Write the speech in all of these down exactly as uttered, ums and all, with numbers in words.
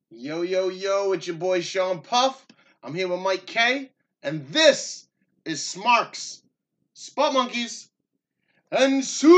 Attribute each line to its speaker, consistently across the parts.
Speaker 1: Yo, yo, yo, it's your boy Sean Puff. I'm here with Mike K. And this is Smarks, Spot Monkeys, and Super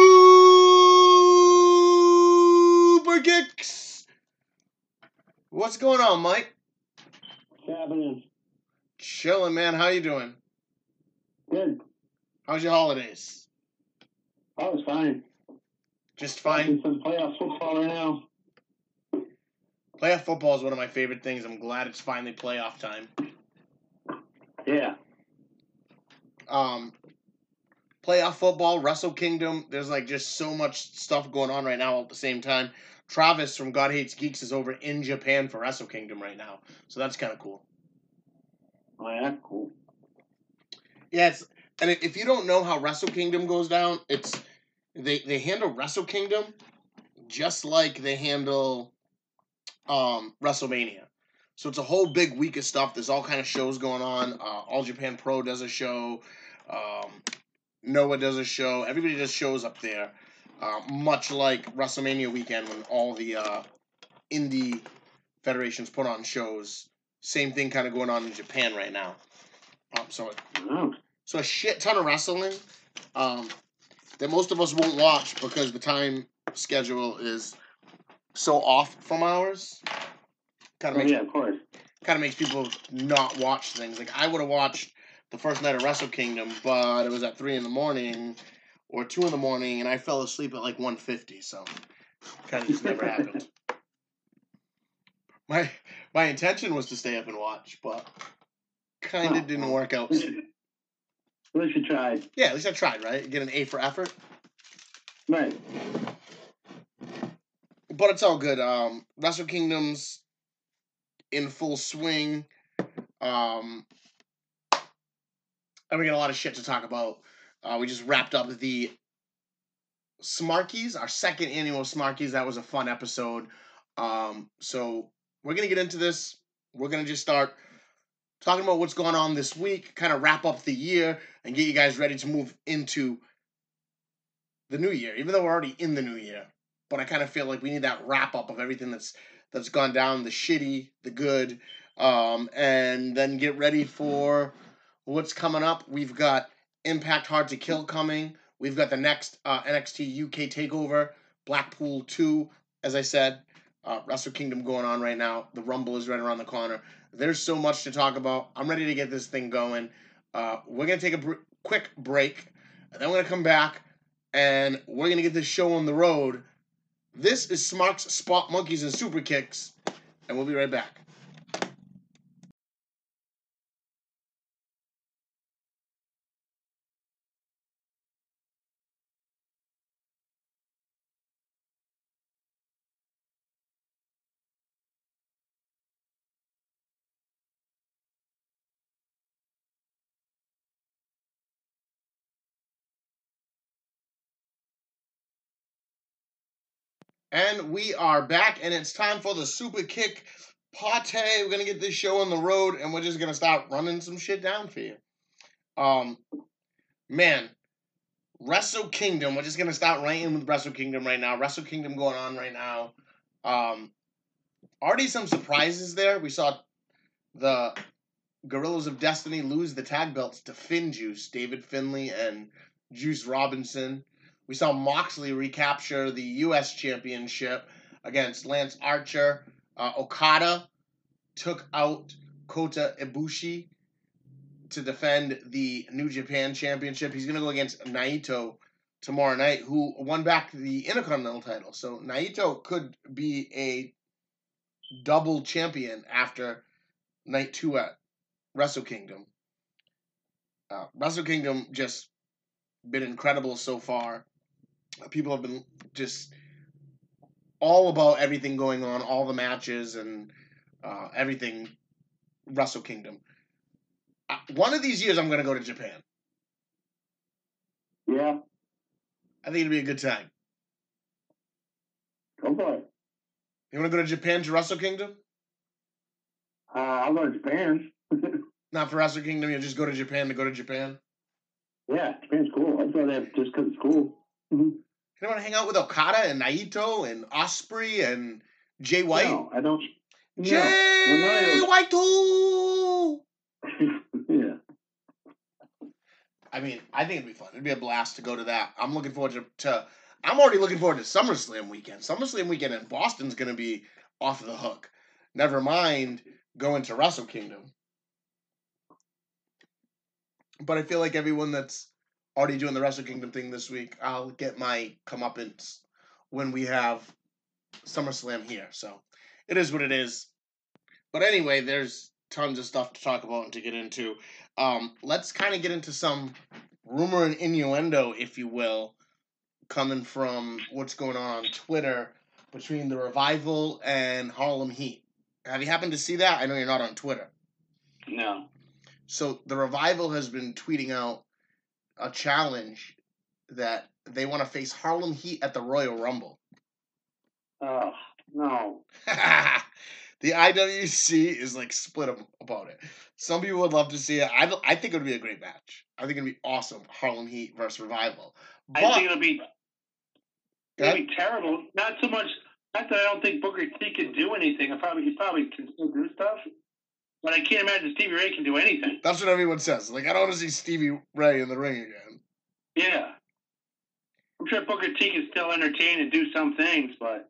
Speaker 1: Kicks. What's going on, Mike?
Speaker 2: What's happening?
Speaker 1: Chilling, man. How you doing?
Speaker 2: Good.
Speaker 1: How's your holidays?
Speaker 2: I was fine.
Speaker 1: Just
Speaker 2: Watching
Speaker 1: fine.
Speaker 2: some playoff football right now.
Speaker 1: Playoff football is one of my favorite things. I'm glad it's finally playoff time.
Speaker 2: Yeah.
Speaker 1: Um, playoff football, Wrestle Kingdom. There's like just so much stuff going on right now at the same time. Travis from God Hates Geeks is over in Japan for Wrestle Kingdom right now, so that's kind of cool.
Speaker 2: Oh, yeah, cool.
Speaker 1: Yeah, it's and if you don't know how Wrestle Kingdom goes down, it's they they handle Wrestle Kingdom just like they handle um, WrestleMania. So it's a whole big week of stuff. There's all kind of shows going on. Uh, All Japan Pro does a show. Um, Noah does a show. Everybody does shows up there. Uh, much like WrestleMania weekend when all the uh, indie federations put on shows. Same thing kind of going on in Japan right now. Um, so,
Speaker 2: Oh.
Speaker 1: so a shit ton of wrestling um, that most of us won't watch because the time schedule is so off from ours. Kind of
Speaker 2: Oh,
Speaker 1: makes
Speaker 2: yeah, of course.
Speaker 1: kind of makes people not watch things. Like I would have watched the first night of Wrestle Kingdom, but it was at three in the morning or two in the morning, and I fell asleep at like one fifty. So kind of just never happened. My my intention was to stay up and watch, but kind of
Speaker 2: Oh,
Speaker 1: didn't
Speaker 2: well.
Speaker 1: work out.
Speaker 2: At least you tried.
Speaker 1: Yeah, at least I tried. Right, get an A for effort.
Speaker 2: Right.
Speaker 1: But it's all good. Um, Wrestle Kingdom's in full swing. Um, and we got a lot of shit to talk about. Uh, we just wrapped up the Smarkies, our second annual Smarkies. That was a fun episode. Um, so we're gonna get into this. We're gonna just start talking about what's going on this week, kind of wrap up the year, and get you guys ready to move into the new year. Even though we're already in the new year, but I kind of feel like we need that wrap up of everything that's that's gone down, the shitty, the good, um, and then get ready for what's coming up. We've got Impact Hard to Kill coming. We've got the next uh, N X T U K Takeover, Blackpool two, as I said, uh, Wrestle Kingdom going on right now. The Rumble is right around the corner. There's so much to talk about. I'm ready to get this thing going. Uh, we're going to take a br- quick break, and then we're going to come back, and we're going to get this show on the road. This is Smarks, Spot Monkeys, and Super Kicks, and we'll be right back. And we are back, and it's time for the Super Kick Party. We're going to get this show on the road, and we're just going to start running some shit down for you. Um, man, Wrestle Kingdom. We're just going to start right in with Wrestle Kingdom right now. Wrestle Kingdom going on right now. Um, already some surprises there. We saw the Gorillas of Destiny lose the tag belts to Finn Juice, David Finlay and Juice Robinson. We saw Moxley recapture the U S Championship against Lance Archer. Uh, Okada took out Kota Ibushi to defend the New Japan Championship. He's going to go against Naito tomorrow night, who won back the Intercontinental title. So Naito could be a double champion after night two at Wrestle Kingdom. Uh, Wrestle Kingdom just been incredible so far. People have been just all about everything going on, all the matches and uh, everything Wrestle Kingdom. Uh, one of these years, I'm going to go to Japan.
Speaker 2: Yeah.
Speaker 1: I think it'll be a good time.
Speaker 2: Go for it.
Speaker 1: You want to go to Japan to Wrestle Kingdom?
Speaker 2: Uh, I'll go to Japan.
Speaker 1: Not for Wrestle Kingdom, you'll just go to Japan to go to Japan?
Speaker 2: Yeah, Japan's cool. I'd go there just because it's cool. Mm-hmm.
Speaker 1: You don't want to hang out with Okada and Naito and Osprey and Jay White?
Speaker 2: No, I don't.
Speaker 1: Jay
Speaker 2: Ronaldo.
Speaker 1: White two.
Speaker 2: Yeah.
Speaker 1: I mean, I think it'd be fun. It'd be a blast to go to that. I'm looking forward to. to I'm already looking forward to SummerSlam weekend. SummerSlam weekend in Boston's going to be off the hook. Never mind going to Wrestle Kingdom. But I feel like everyone that's already doing the Wrestle Kingdom thing this week, I'll get my comeuppance when we have SummerSlam here. So it is what it is. But anyway, there's tons of stuff to talk about and to get into. Um, let's kind of get into some rumor and innuendo, if you will, coming from what's going on on Twitter between the Revival and Harlem Heat. Have you happened to see that? I know you're not on Twitter.
Speaker 2: No.
Speaker 1: So the Revival has been tweeting out a challenge that they want to face Harlem Heat at the Royal Rumble.
Speaker 2: Oh, no.
Speaker 1: The I W C is like split about it. Some people would love to see it. I, I think it would be a great match. I think it'd be awesome. Harlem Heat versus Revival. But,
Speaker 2: I think it'll be it'll be terrible. Not so much. Not that I don't think Booker T can do anything. I probably he probably can still do stuff. But I can't imagine Stevie Ray can do anything.
Speaker 1: That's what everyone says. Like, I don't want to see Stevie Ray in the ring again.
Speaker 2: Yeah. I'm sure Booker T can still entertain and do some things, but...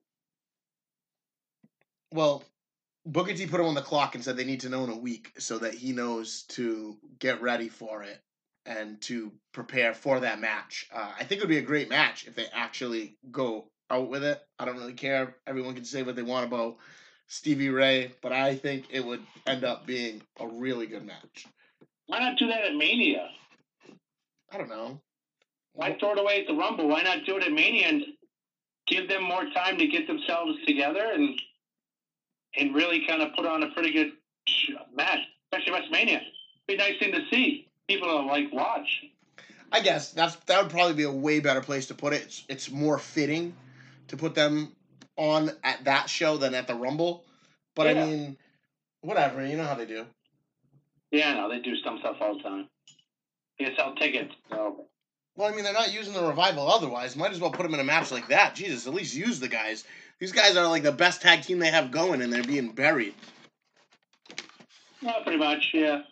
Speaker 1: Well, Booker T put him on the clock and said they need to know in a week so that he knows to get ready for it and to prepare for that match. Uh, I think it would be a great match if they actually go out with it. I don't really care. Everyone can say what they want about Stevie Ray, but I think it would end up being a really good match.
Speaker 2: Why not do that at Mania?
Speaker 1: I don't know.
Speaker 2: Why throw it away at the Rumble? Why not do it at Mania and give them more time to get themselves together and and really kind of put on a pretty good match, especially WrestleMania? It'd be a nice thing to see. People to like watch.
Speaker 1: I guess that's that would probably be a way better place to put it. It's, it's more fitting to put them on at that show than at the Rumble. But
Speaker 2: Yeah.
Speaker 1: I mean, whatever. You know how they do.
Speaker 2: Yeah, no, they do some stuff all the time. They sell tickets. So.
Speaker 1: Well, I mean, they're not using the Revival otherwise. Might as well put them in a match like that. Jesus, at least use the guys. These guys are like the best tag team they have going, and they're being buried.
Speaker 2: Yeah, pretty much, yeah.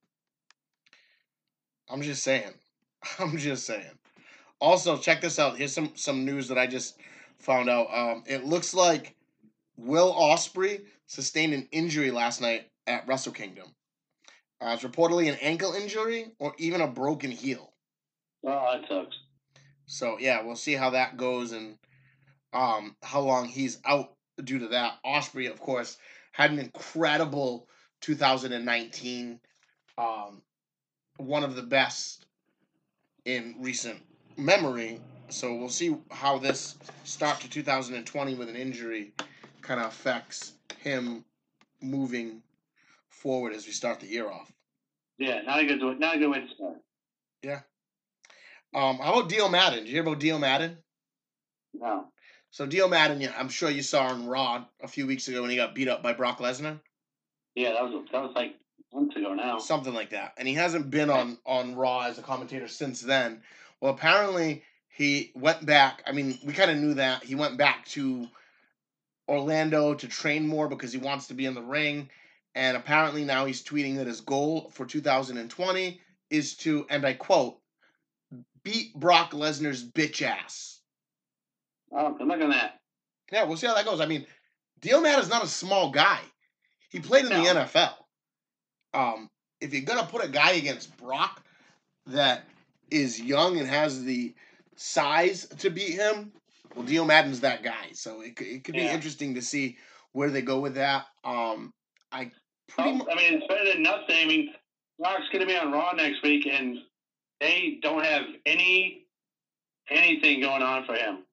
Speaker 1: I'm just saying. I'm just saying. Also, check this out. Here's some, some news that I just found out. Um, it looks like Will Ospreay sustained an injury last night at Wrestle Kingdom. Uh, it's reportedly an ankle injury or even a broken heel.
Speaker 2: Oh, that sucks.
Speaker 1: So, yeah, we'll see how that goes and um, how long he's out due to that. Ospreay, of course, had an incredible two thousand nineteen. Um, one of the best in recent memory. So we'll see how this start to two thousand twenty with an injury kind of affects him moving forward as we start the year off.
Speaker 2: Yeah, not a good, not a good way to start.
Speaker 1: Yeah. Um, how about Dio Madden? Did you hear about Dio Madden?
Speaker 2: No.
Speaker 1: So Dio Madden, yeah, I'm sure you saw on Raw a few weeks ago when he got beat up by Brock Lesnar.
Speaker 2: Yeah, that was that was like months ago now.
Speaker 1: Something like that. And he hasn't been on, on Raw as a commentator since then. Well, apparently he went back. I mean, we kind of knew that. He went back to Orlando to train more because he wants to be in the ring. And apparently now he's tweeting that his goal for two thousand twenty is to, and I quote, beat Brock Lesnar's bitch ass.
Speaker 2: Oh, good luck on that.
Speaker 1: Yeah, we'll see how that goes. I mean, Dio Madden's not a small guy. He played in
Speaker 2: No.
Speaker 1: the N F L. Um, if you're going to put a guy against Brock that is young and has the size to beat him, well, Dio Madden's that guy. So it, it could be
Speaker 2: Yeah.
Speaker 1: interesting to see where they go with that. Um, I pretty
Speaker 2: Oh,
Speaker 1: much...
Speaker 2: I mean, it's better than nothing. I mean, Brock's going to be on Raw next week, and they don't have any anything going on for him.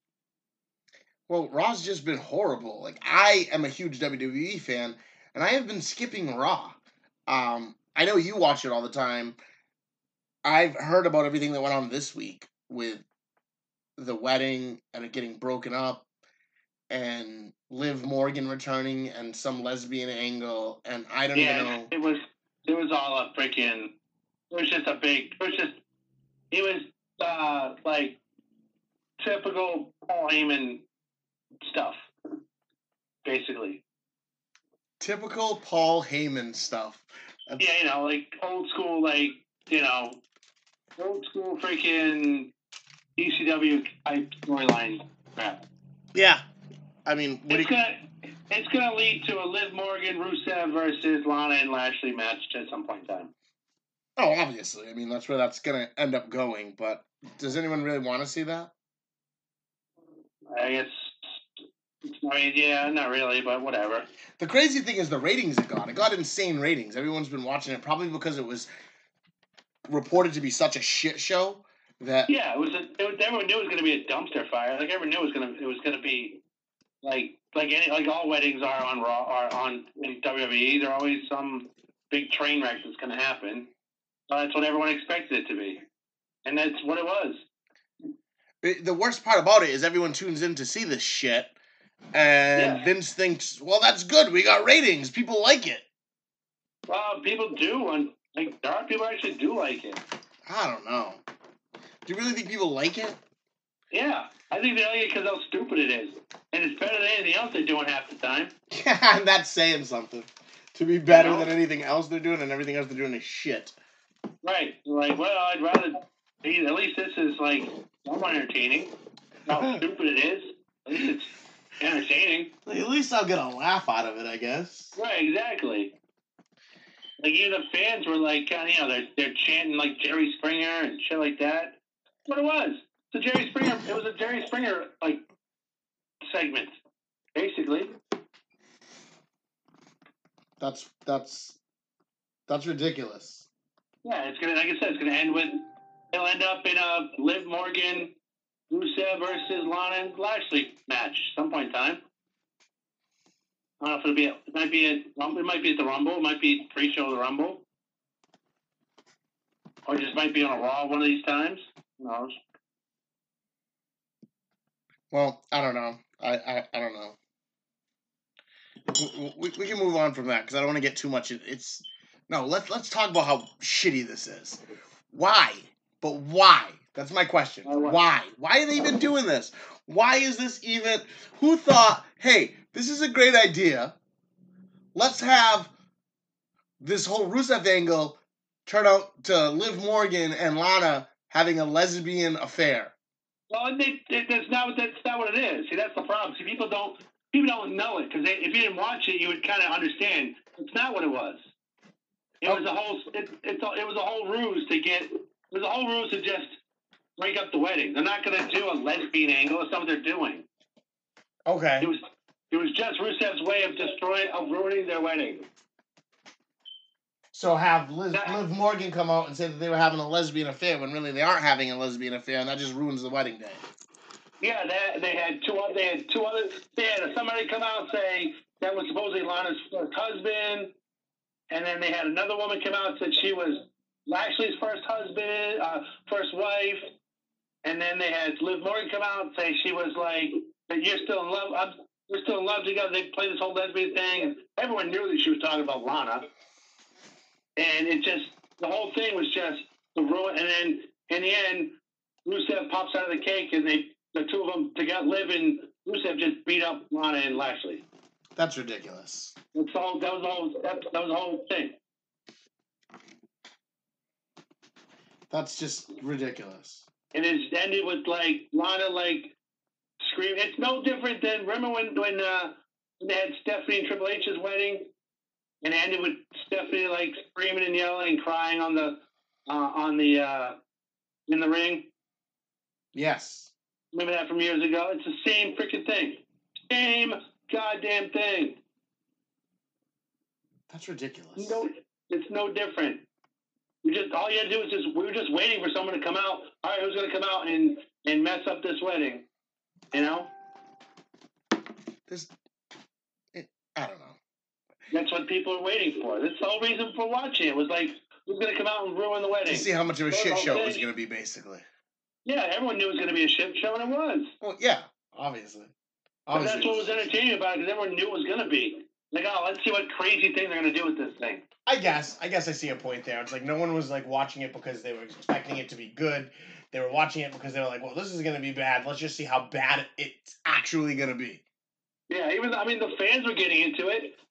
Speaker 1: Well, Raw's just been horrible. Like, I am a huge W W E fan, and I have been skipping Raw. Um, I know you watch it all the time. I've heard about everything that went on this week with the wedding and it getting broken up and Liv Morgan returning and some lesbian angle, and I don't
Speaker 2: Yeah,
Speaker 1: even know.
Speaker 2: it was it was all a freaking. It was just a big. It was just. It was uh, like typical Paul Heyman stuff, basically.
Speaker 1: Typical Paul Heyman stuff. That's...
Speaker 2: Yeah, you know, like old school, like, you know, old school freaking E C W type storyline crap.
Speaker 1: Yeah. I mean,
Speaker 2: it's
Speaker 1: you...
Speaker 2: gonna it's gonna lead to a Liv Morgan Rusev versus Lana and Lashley match at some point in time.
Speaker 1: Oh, obviously. I mean, that's where that's gonna end up going. But does anyone really want to see that?
Speaker 2: I guess. I mean, yeah, not really, but whatever.
Speaker 1: The crazy thing is the ratings it got. It got insane ratings. Everyone's been watching it probably because it was reported to be such a shit show that.
Speaker 2: Yeah, it was. A, it was everyone knew it was going to be a dumpster fire. Like everyone knew it was going to. It was going to be like like any like all weddings are on Raw are on in W W E. There's always some big train wreck that's going to happen. So that's what everyone expected it to be, and that's what it was.
Speaker 1: It, the worst part about it is everyone tunes in to see this shit. And yeah. Vince thinks, well, that's good. We got ratings. People like it.
Speaker 2: Well, people do. And like, there are people who actually do like it.
Speaker 1: I don't know. Do you really think people like it?
Speaker 2: Yeah. I think they like it because how stupid it is. And it's better than anything else they're doing half the time.
Speaker 1: Yeah, and that's saying something. To be better you know? than anything else they're doing, and everything else they're doing is shit.
Speaker 2: Right. Like, well, I'd rather... At least this is, like, somewhat entertaining. How stupid it is. At least it's... entertaining.
Speaker 1: At least I'll get a laugh out of it, I guess.
Speaker 2: Right, exactly. Like, even the fans were like, kind of, you know, they're, they're chanting like Jerry Springer and shit like that. That's what it was. It's a Jerry Springer, it was a Jerry Springer, like, segment, basically.
Speaker 1: That's, that's, that's ridiculous.
Speaker 2: Yeah, it's gonna, like I said, it's gonna end with, it'll end up in a Liv Morgan Rusev versus Lana and Lashley match some point in time. I don't know if it'll be. A, it might be at. It might be at the Rumble. It might be pre-show of the Rumble, or it just might be on a Raw one of these times. Who knows?
Speaker 1: Well, I don't know. I I, I don't know. We, we, we can move on from that because I don't want to get too much. It's no. Let's let's talk about how shitty this is. Why? But why? That's my question. Why? Why are they even doing this? Why is this even... Who thought, hey, this is a great idea. Let's have this whole Rusev angle turn out to Liv Morgan and Lana having a lesbian affair.
Speaker 2: Well, they, they, that's not that's not what it is. See, that's the problem. See, people don't people don't know it because if you didn't watch it, you would kind of understand. It's not what it was. It was a whole. It, it's a, it was a whole ruse to get. It was a whole ruse to just break up the wedding. They're not going to do a lesbian angle. It's not what they're doing.
Speaker 1: Okay.
Speaker 2: It was it was just Rusev's way of destroying, of ruining their wedding.
Speaker 1: So have Liz, that, Liv Morgan come out and say that they were having a lesbian affair when really they aren't having a lesbian affair, and that just ruins the wedding day.
Speaker 2: Yeah, they, they had two. They had two other. They had somebody come out and say that was supposedly Lana's first husband, and then they had another woman come out and said she was Lashley's first husband, uh, first wife. And then they had Liv Morgan come out and say she was like, that you're still in love. I'm, we're still in love together. They played this whole lesbian thing, and everyone knew that she was talking about Lana. And it just, the whole thing was just the ruin. And then in the end, Rusev pops out of the cake, and they, the two of them together, Liv and Rusev, just beat up Lana and Lashley.
Speaker 1: That's ridiculous.
Speaker 2: That's all. That was the whole. That, that was the whole thing.
Speaker 1: That's just ridiculous.
Speaker 2: And it ended with like Lana like screaming. It's no different than remember when when, uh, when they had Stephanie and Triple H's wedding, and it ended with Stephanie like screaming and yelling and crying on the uh, on the uh, in the ring.
Speaker 1: Yes.
Speaker 2: Remember that from years ago? It's the same freaking thing. Same goddamn thing.
Speaker 1: That's ridiculous.
Speaker 2: No, it's no different. We just all you had to do was just we were just waiting for someone to come out. All right, who's going to come out and, and mess up this wedding? You know.
Speaker 1: This, it, I don't know.
Speaker 2: That's what people are waiting for. That's the whole reason for watching it. Was like, who's going to come out and ruin the wedding?
Speaker 1: To see how much of a shit show it was going to be, basically.
Speaker 2: Yeah, everyone knew it was going to be a shit show, and it was.
Speaker 1: Well, yeah, obviously. obviously
Speaker 2: but that's what was entertaining about it, because everyone knew it was going to be. Like, oh, let's see what crazy thing they're going to do with this thing.
Speaker 1: I guess. I guess I see a point there. It's like no one was like watching it because they were expecting it to be good. They were watching it because they were like, well, this is going to be bad. Let's just see how bad it's actually going to be.
Speaker 2: Yeah, even I mean, the fans were getting into it.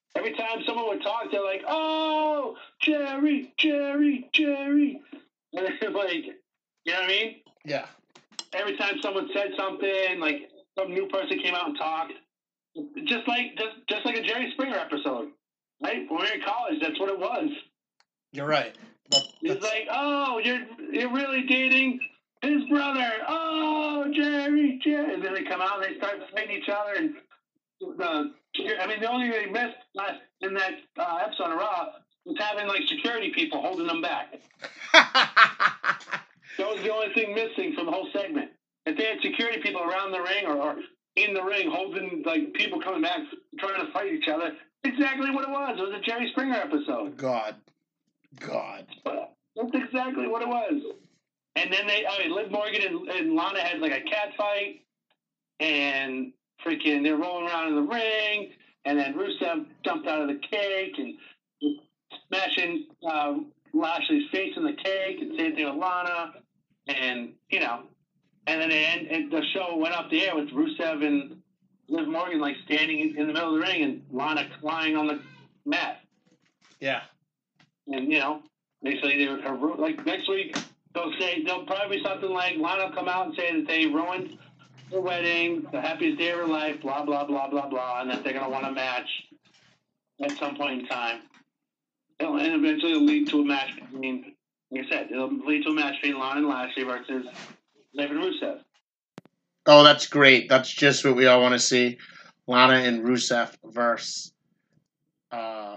Speaker 2: Every time someone would talk, they're like, "Oh, Jerry, Jerry, Jerry," and it's like, you know what I mean?
Speaker 1: Yeah.
Speaker 2: Every time someone said something, like some new person came out and talked, just like just just like a Jerry Springer episode, right? When we were in college, that's what it was.
Speaker 1: You're right. That,
Speaker 2: It's like, "Oh, you're you're really dating his brother. Oh, Jerry, Jerry," and then they come out and they start fighting each other and. The, I mean, the only thing they missed last in that uh, episode of Raw was having like security people holding them back. That was the only thing missing from the whole segment. If they had security people around the ring or, or in the ring holding like people coming back trying to fight each other, exactly what it was. It was a Jerry Springer episode.
Speaker 1: God, God.
Speaker 2: But that's exactly what it was. And then they, I mean, Liv Morgan and, and Lana had like a cat fight, and. Freaking, they're rolling around in the ring, and then Rusev jumped out of the cake and smashing uh, Lashley's face in the cake, and same thing with Lana, and you know, and then they end, and the show went up the air with Rusev and Liv Morgan like standing in the middle of the ring, and Lana lying on the mat.
Speaker 1: Yeah.
Speaker 2: And you know, basically, they were, like next week they'll say there'll probably be something like Lana will come out and say that they ruined the wedding, the happiest day of her life, blah, blah, blah, blah, blah, and that they're going to want a match at some point in time. It'll, and eventually it'll lead to a match between, like I said, it'll lead to a match between Lana and Lashley versus Liv and Rusev.
Speaker 1: Oh, that's great. That's just what we all want to see. Lana and Rusev versus uh,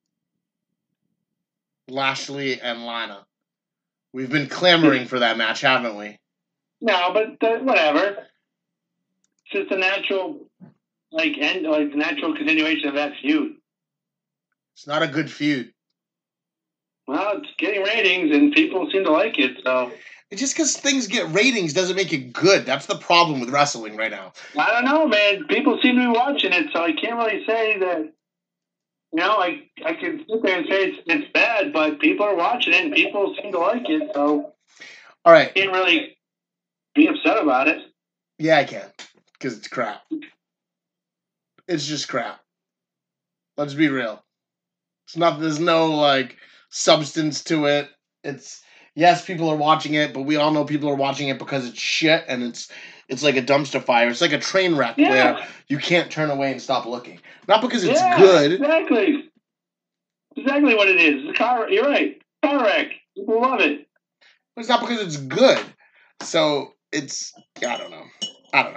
Speaker 1: Lashley and Lana. We've been clamoring for that match, haven't we?
Speaker 2: No, but uh, whatever. It's just a natural, like, end, like natural continuation of that feud.
Speaker 1: It's not a good feud.
Speaker 2: Well, it's getting ratings, and people seem to like it. So
Speaker 1: it's just because things get ratings doesn't make it good. That's the problem with wrestling right now.
Speaker 2: I don't know, man. People seem to be watching it, so I can't really say that. You know, I I can sit there and say it's, it's bad, but people are watching it, and people seem to like it. So,
Speaker 1: all right,
Speaker 2: I can't really be upset about it.
Speaker 1: Yeah, I can. Because it's crap. It's just crap. Let's be real. It's not. There's no like substance to it. It's yes, people are watching it, but we all know people are watching it because it's shit and it's it's like a dumpster fire. It's like a train wreck
Speaker 2: yeah.
Speaker 1: where you can't turn away and stop looking. Not because it's
Speaker 2: yeah,
Speaker 1: good.
Speaker 2: Exactly. Exactly what it is. It's a car. You're right. Car wreck. People love it.
Speaker 1: But it's not because it's good. So it's I don't know. I don't know.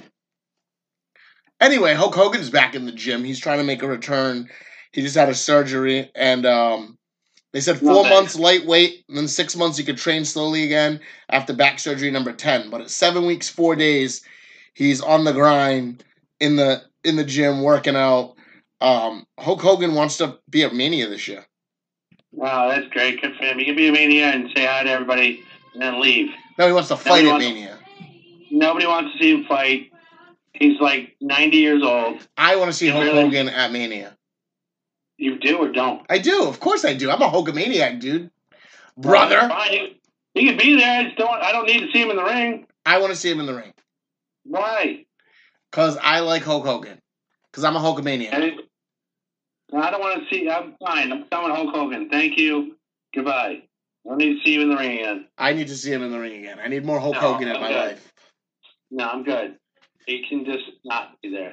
Speaker 1: Anyway, Hulk Hogan's back in the gym. He's trying to make a return. He just had a surgery, and um, they said four
Speaker 2: Not
Speaker 1: months lightweight, and then six months he could train slowly again after back surgery number ten. But at seven weeks, four days, he's on the grind in the in the gym working out. Um, Hulk Hogan wants to be at Mania this year.
Speaker 2: Wow, that's great. Good for him. He can be a Mania and say hi to everybody and then leave.
Speaker 1: No, he wants to fight at Mania.
Speaker 2: Nobody wants to see him fight. He's like ninety years old.
Speaker 1: I want to see Hulk really? Hogan at Mania.
Speaker 2: You do or don't?
Speaker 1: I do. Of course I do. I'm a Hulkamaniac, dude. Brother.
Speaker 2: Well, fine. He, he can be there. I just don't. I don't need to see him in the ring.
Speaker 1: I want to see him in the ring.
Speaker 2: Why?
Speaker 1: Because I like Hulk Hogan. Because I'm a Hulkamaniac.
Speaker 2: I, I don't want to see. I'm fine. I'm done with Hulk Hogan. Thank you. Goodbye. I don't need to see you in the ring again.
Speaker 1: I need to see him in the ring again. I need more Hulk no, Hogan in I'm my
Speaker 2: good.
Speaker 1: life.
Speaker 2: No, I'm good. He can just not be there.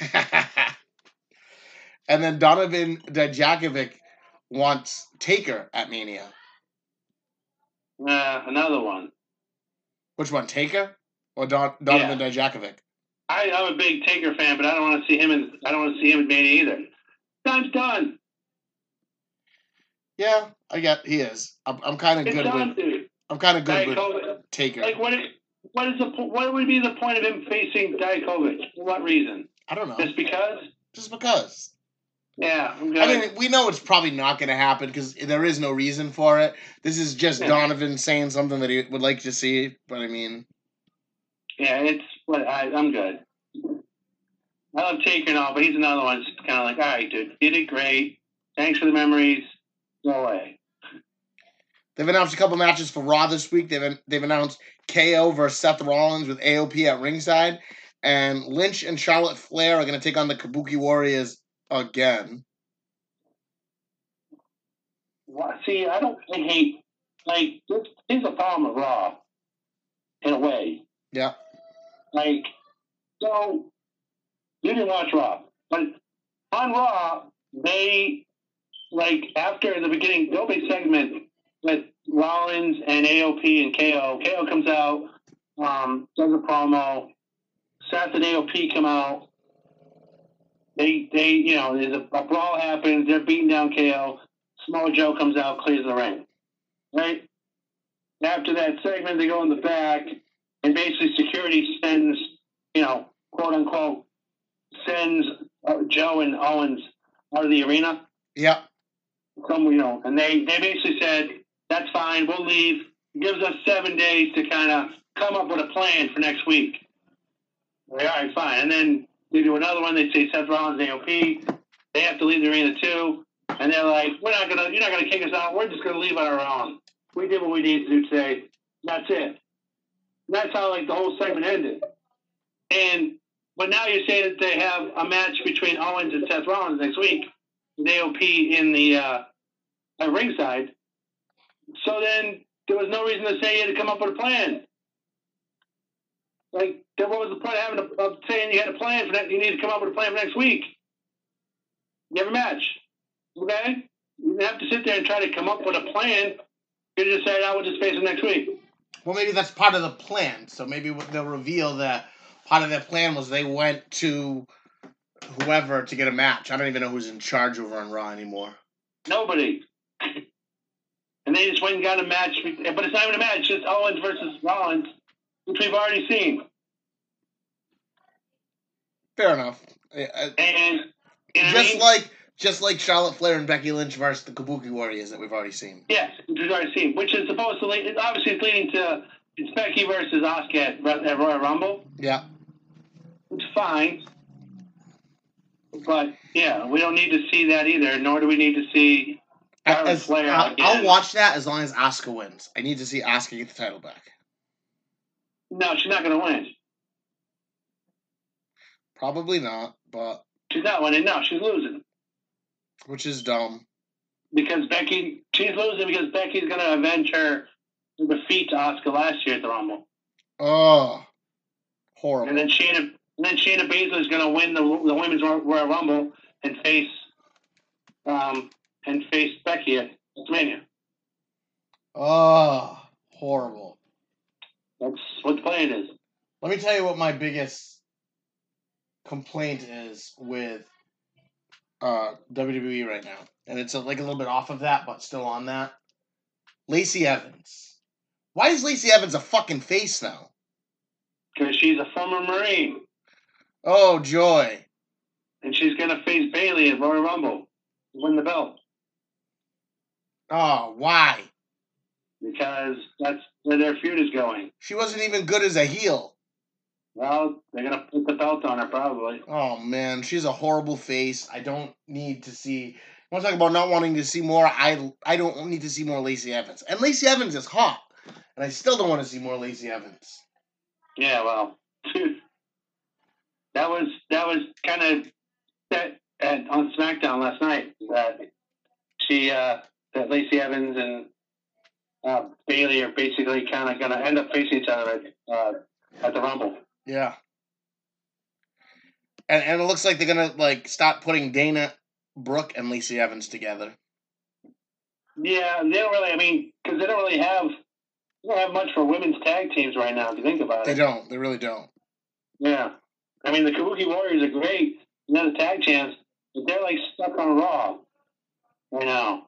Speaker 1: And then Donovan Dijakovic wants Taker at Mania.
Speaker 2: Uh, another one.
Speaker 1: Which one, Taker or Don, Donovan yeah. Dijakovic?
Speaker 2: I, I'm a big Taker fan, but I don't want to see him in. I don't want to see him in Mania either. Time's done.
Speaker 1: Yeah, I get he is. I'm, I'm kind of good
Speaker 2: done,
Speaker 1: with.
Speaker 2: Dude.
Speaker 1: I'm kind of good
Speaker 2: Diet
Speaker 1: with
Speaker 2: Kovic.
Speaker 1: Taker.
Speaker 2: Like what? Is, what is the? What would be the point of him facing Dijakovic? For what reason?
Speaker 1: I don't know.
Speaker 2: Just because?
Speaker 1: Just because.
Speaker 2: Yeah, I'm good.
Speaker 1: I mean, we know it's probably not going to happen because there is no reason for it. This is just yeah. Donovan saying something that he would like to see. But I mean,
Speaker 2: yeah, it's. What I, I'm good. I love Taker and all, but he's another one that's kind of like, all right, dude, you did great. Thanks for the memories. Go away.
Speaker 1: They've announced a couple matches for Raw this week. They've they've announced K O versus Seth Rollins with A O P at ringside, and Lynch and Charlotte Flair are going to take on the Kabuki Warriors again.
Speaker 2: Well, see, I don't I hate, like, this is a problem with Raw, in a way.
Speaker 1: Yeah.
Speaker 2: Like, so, you didn't watch Raw, but on Raw, they, like, after the beginning, the opening segment with Rollins and A O P and K O, K O comes out, um, does a promo, Seth and A O P come out, they, they, you know, there's a, a brawl happens, they're beating down K O, Samoa Joe comes out, clears the ring, right? After that segment, they go in the back, and basically security sends, you know, quote unquote, sends uh, Joe and Owens out of the arena.
Speaker 1: Yeah.
Speaker 2: Some, you know, and they, they basically said, that's fine, we'll leave. It gives us seven days to kind of come up with a plan for next week. All right, fine. And then they do another one. They say Seth Rollins and A O P. They have to leave the arena too. And they're like, we're not gonna, you're not gonna kick us out. We're just gonna leave on our own. We did what we needed to do today. That's it. And that's how like the whole segment ended. And but now you're saying that they have a match between Owens and Seth Rollins next week with A O P in the uh, at ringside. So then there was no reason to say you had to come up with a plan. Like, then what was the point of having a, of saying you had a plan for that? You need to come up with a plan for next week. You have a match, okay? You have to sit there and try to come up with a plan. You just say, "I will just face them next week."
Speaker 1: Well, maybe that's part of the plan. So maybe they'll reveal that part of their plan was they went to whoever to get a match. I don't even know who's in charge over on Raw anymore.
Speaker 2: Nobody. And they just went and got a match. But it's not even a match. It's just Owens versus Rollins, which we've already seen.
Speaker 1: Fair enough.
Speaker 2: And you know
Speaker 1: just
Speaker 2: I mean?
Speaker 1: like just like Charlotte Flair and Becky Lynch versus the Kabuki Warriors that we've already seen.
Speaker 2: Yes, which we've already seen. Which is supposed to lead, obviously it's leading to it's Becky versus Asuka at, at Royal Rumble.
Speaker 1: Yeah.
Speaker 2: It's fine. But yeah, we don't need to see that either, nor do we need to see Charlotte
Speaker 1: As,
Speaker 2: Flair
Speaker 1: I'll,
Speaker 2: again.
Speaker 1: I'll watch that as long as Asuka wins. I need to see Asuka get the title back.
Speaker 2: No, she's not going to win.
Speaker 1: Probably not, but...
Speaker 2: She's not winning. No, she's losing.
Speaker 1: Which is dumb.
Speaker 2: Because Becky... She's losing because Becky's going to avenge her defeat to Asuka last year at the Rumble.
Speaker 1: Oh. Horrible.
Speaker 2: And then Shayna, and then Shayna Baszler is going to win the, the Women's Royal Rumble and face... Um, and face Becky at WrestleMania.
Speaker 1: Oh. Horrible.
Speaker 2: That's what the plan is.
Speaker 1: Let me tell you what my biggest complaint is with uh, W W E right now. And it's a, like a little bit off of that, but still on that. Lacey Evans. Why is Lacey Evans a fucking face now?
Speaker 2: Because she's a former Marine.
Speaker 1: Oh, joy.
Speaker 2: And she's going to face Bayley at Royal Rumble. Win the belt.
Speaker 1: Oh, why?
Speaker 2: Because that's where their feud is going.
Speaker 1: She wasn't even good as a heel.
Speaker 2: Well, they're going to put the belt on her, probably.
Speaker 1: Oh, man. She's a horrible face. I don't need to see... I want to talk about not wanting to see more. I, I don't need to see more Lacey Evans. And Lacey Evans is hot. And I still don't want to see more Lacey Evans.
Speaker 2: Yeah, well... that was that was kind of set at, on SmackDown last night. That she... Uh, that Lacey Evans and uh, Bayley are basically kind of going to end up facing each other at, uh, at the Rumble.
Speaker 1: Yeah. And and it looks like they're going to like stop putting Dana Brooke and Lacey Evans together.
Speaker 2: Yeah, they don't really, I mean, because they don't really have, they don't have much for women's tag teams right now, if you think about
Speaker 1: They
Speaker 2: it.
Speaker 1: They don't. They really don't.
Speaker 2: Yeah. I mean, the Kabuki Warriors are great. And they're the tag champs, but they're like stuck on Raw right now.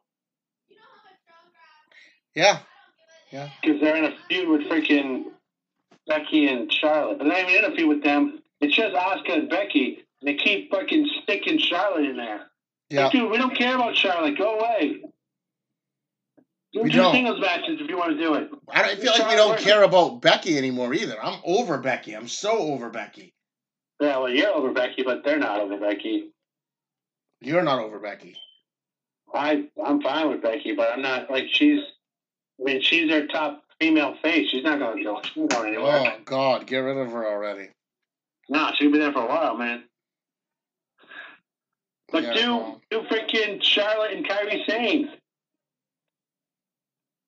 Speaker 1: Yeah. Yeah.
Speaker 2: Because they're in a feud with freaking Becky and Charlotte. But they're not even in a feud with them. It's just Asuka and Becky. And they keep fucking sticking Charlotte in there.
Speaker 1: Yeah.
Speaker 2: Like, dude, we don't care about Charlotte. Go away. Do
Speaker 1: We
Speaker 2: two
Speaker 1: don't.
Speaker 2: singles matches if you want to do it.
Speaker 1: I, don't, I feel like we don't care about Becky anymore either. I'm over Becky. I'm so over Becky.
Speaker 2: Yeah, well, you're over Becky, but they're not over Becky.
Speaker 1: You're not over Becky.
Speaker 2: I, I'm fine with Becky, but I'm not, like, she's, I mean, she's their top female face. She's not going to go. She's not going anywhere.
Speaker 1: Oh, God. Get rid of her already.
Speaker 2: No, she'll be there for a while, man. But
Speaker 1: Yeah,
Speaker 2: do,
Speaker 1: well.
Speaker 2: do freaking Charlotte and Kairi Sane.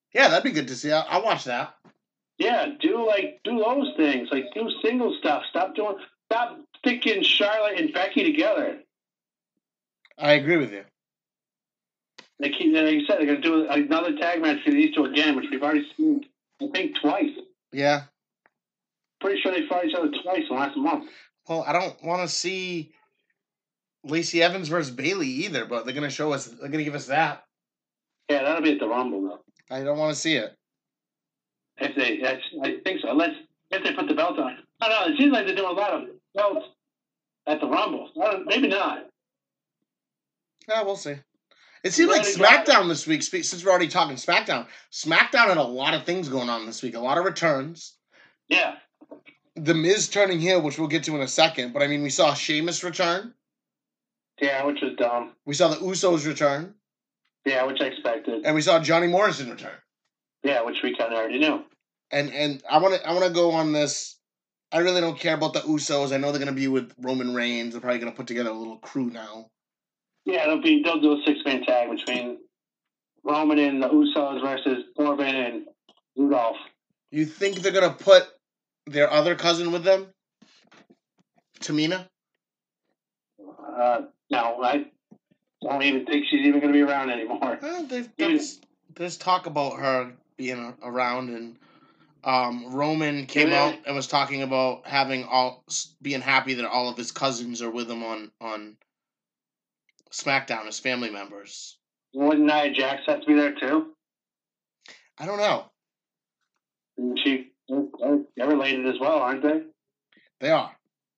Speaker 1: Yeah, that'd be good to see. I'll, I'll watch that.
Speaker 2: Yeah, do like do those things. Like do single stuff. Stop doing. Stop sticking Charlotte and Becky together.
Speaker 1: I agree with you.
Speaker 2: They keep, like you said, they're going to do another tag match for these two again, which we've already seen, I think, twice.
Speaker 1: Yeah.
Speaker 2: Pretty sure they fought each other twice in the last month.
Speaker 1: Well, I don't want to see Lacey Evans versus Bayley either, but they're going to show us, they're going to give us that.
Speaker 2: Yeah, that'll be at the Rumble, though.
Speaker 1: I don't want to see it.
Speaker 2: If they, I think so. Unless, if they put the belt on. I don't know, it seems like they're doing a lot of belts at the Rumble. I don't, maybe not.
Speaker 1: Yeah, we'll see. It seems like SmackDown this week, since we're already talking SmackDown, SmackDown had a lot of things going on this week. A lot of returns.
Speaker 2: Yeah.
Speaker 1: The Miz turning heel, which we'll get to in a second. But, I mean, we saw Sheamus return.
Speaker 2: Yeah, which was dumb.
Speaker 1: We saw the Usos return.
Speaker 2: Yeah, which I expected.
Speaker 1: And we saw Johnny Morrison return.
Speaker 2: Yeah, which we kind of already knew.
Speaker 1: And and I want to I want to go on this. I really don't care about the Usos. I know they're going to be with Roman Reigns. They're probably going to put together a little crew now.
Speaker 2: Yeah, they'll be they'll do a six man tag between Roman and the Usos versus Corbin and Rudolph.
Speaker 1: You think they're gonna put their other cousin with them, Tamina?
Speaker 2: Uh, no, I don't even think she's even gonna be around anymore.
Speaker 1: Well, there's, there's talk about her being around, and um, Roman came
Speaker 2: Yeah.
Speaker 1: out and was talking about having all being happy that all of his cousins are with him on on. SmackDown as family members.
Speaker 2: Wouldn't Nia Jax have to be there too?
Speaker 1: I don't know.
Speaker 2: And she, they're related as well, aren't they?
Speaker 1: They are.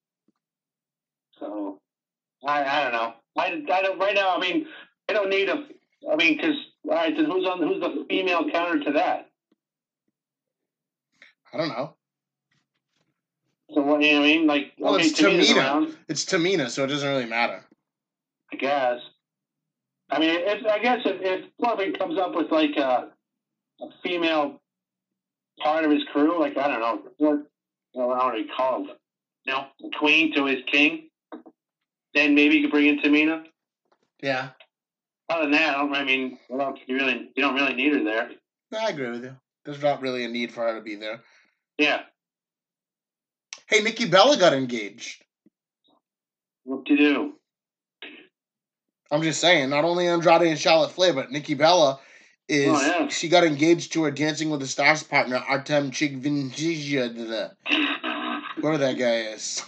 Speaker 2: So, I I don't know. I, I don't right now. I mean, I don't need a. I mean, because all right, then who's on? Who's the female counter to that?
Speaker 1: I don't know.
Speaker 2: So what you know what I mean? Like,
Speaker 1: well,
Speaker 2: okay,
Speaker 1: it's
Speaker 2: Tamina's
Speaker 1: Tamina.
Speaker 2: around,
Speaker 1: It's Tamina, so it doesn't really matter.
Speaker 2: I guess. I mean, if I guess if, if Corbin comes up with like a, a female part of his crew, like I don't know, what well, I don't know what he called, you know, queen to his king, then maybe you could bring in Tamina.
Speaker 1: Yeah.
Speaker 2: Other than that, I don't. I mean, well, you really, you don't really need her there.
Speaker 1: I agree with you. There's not really a need for her to be there.
Speaker 2: Yeah.
Speaker 1: Hey, Nikki Bella got engaged.
Speaker 2: What to do?
Speaker 1: I'm just saying, not only Andrade and Charlotte Flair, but Nikki Bella is,
Speaker 2: oh, yeah.
Speaker 1: she got engaged to her Dancing with the Stars partner, Artem Chigvinjija, whoever that guy is.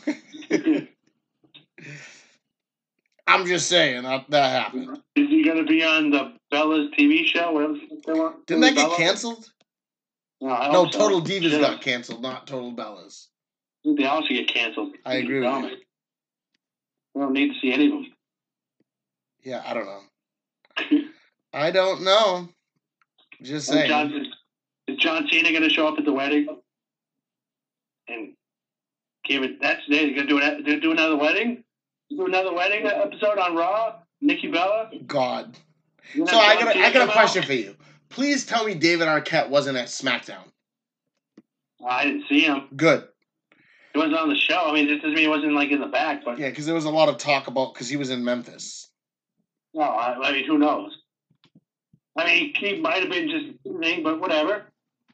Speaker 1: I'm just saying, that, that happened.
Speaker 2: Is he going to be on the Bella's T V show? Whatever they want?
Speaker 1: Didn't that get
Speaker 2: Bella?
Speaker 1: canceled?
Speaker 2: No, I
Speaker 1: No,
Speaker 2: hope so.
Speaker 1: Total Divas
Speaker 2: Should've.
Speaker 1: got canceled, not Total Bellas.
Speaker 2: They also get canceled.
Speaker 1: I agree with you.
Speaker 2: We don't need to see any of them.
Speaker 1: Yeah, I don't know. I don't know. Just saying.
Speaker 2: John, is John Cena going to show up at the wedding? And give it. That's they're going to do it. They're do another wedding. Do another wedding episode on Raw. Nikki Bella.
Speaker 1: God.
Speaker 2: You know,
Speaker 1: So I
Speaker 2: John
Speaker 1: got a,
Speaker 2: Cena
Speaker 1: I got a
Speaker 2: come
Speaker 1: question
Speaker 2: out?
Speaker 1: for you. Please tell me David Arquette wasn't at SmackDown.
Speaker 2: I didn't see him.
Speaker 1: Good.
Speaker 2: He wasn't on the show. I mean, it doesn't mean he wasn't like in the back, but
Speaker 1: Yeah, because there was a lot of talk about because he was in Memphis.
Speaker 2: no, I, I mean, who knows? I mean, he might have been just visiting, but whatever.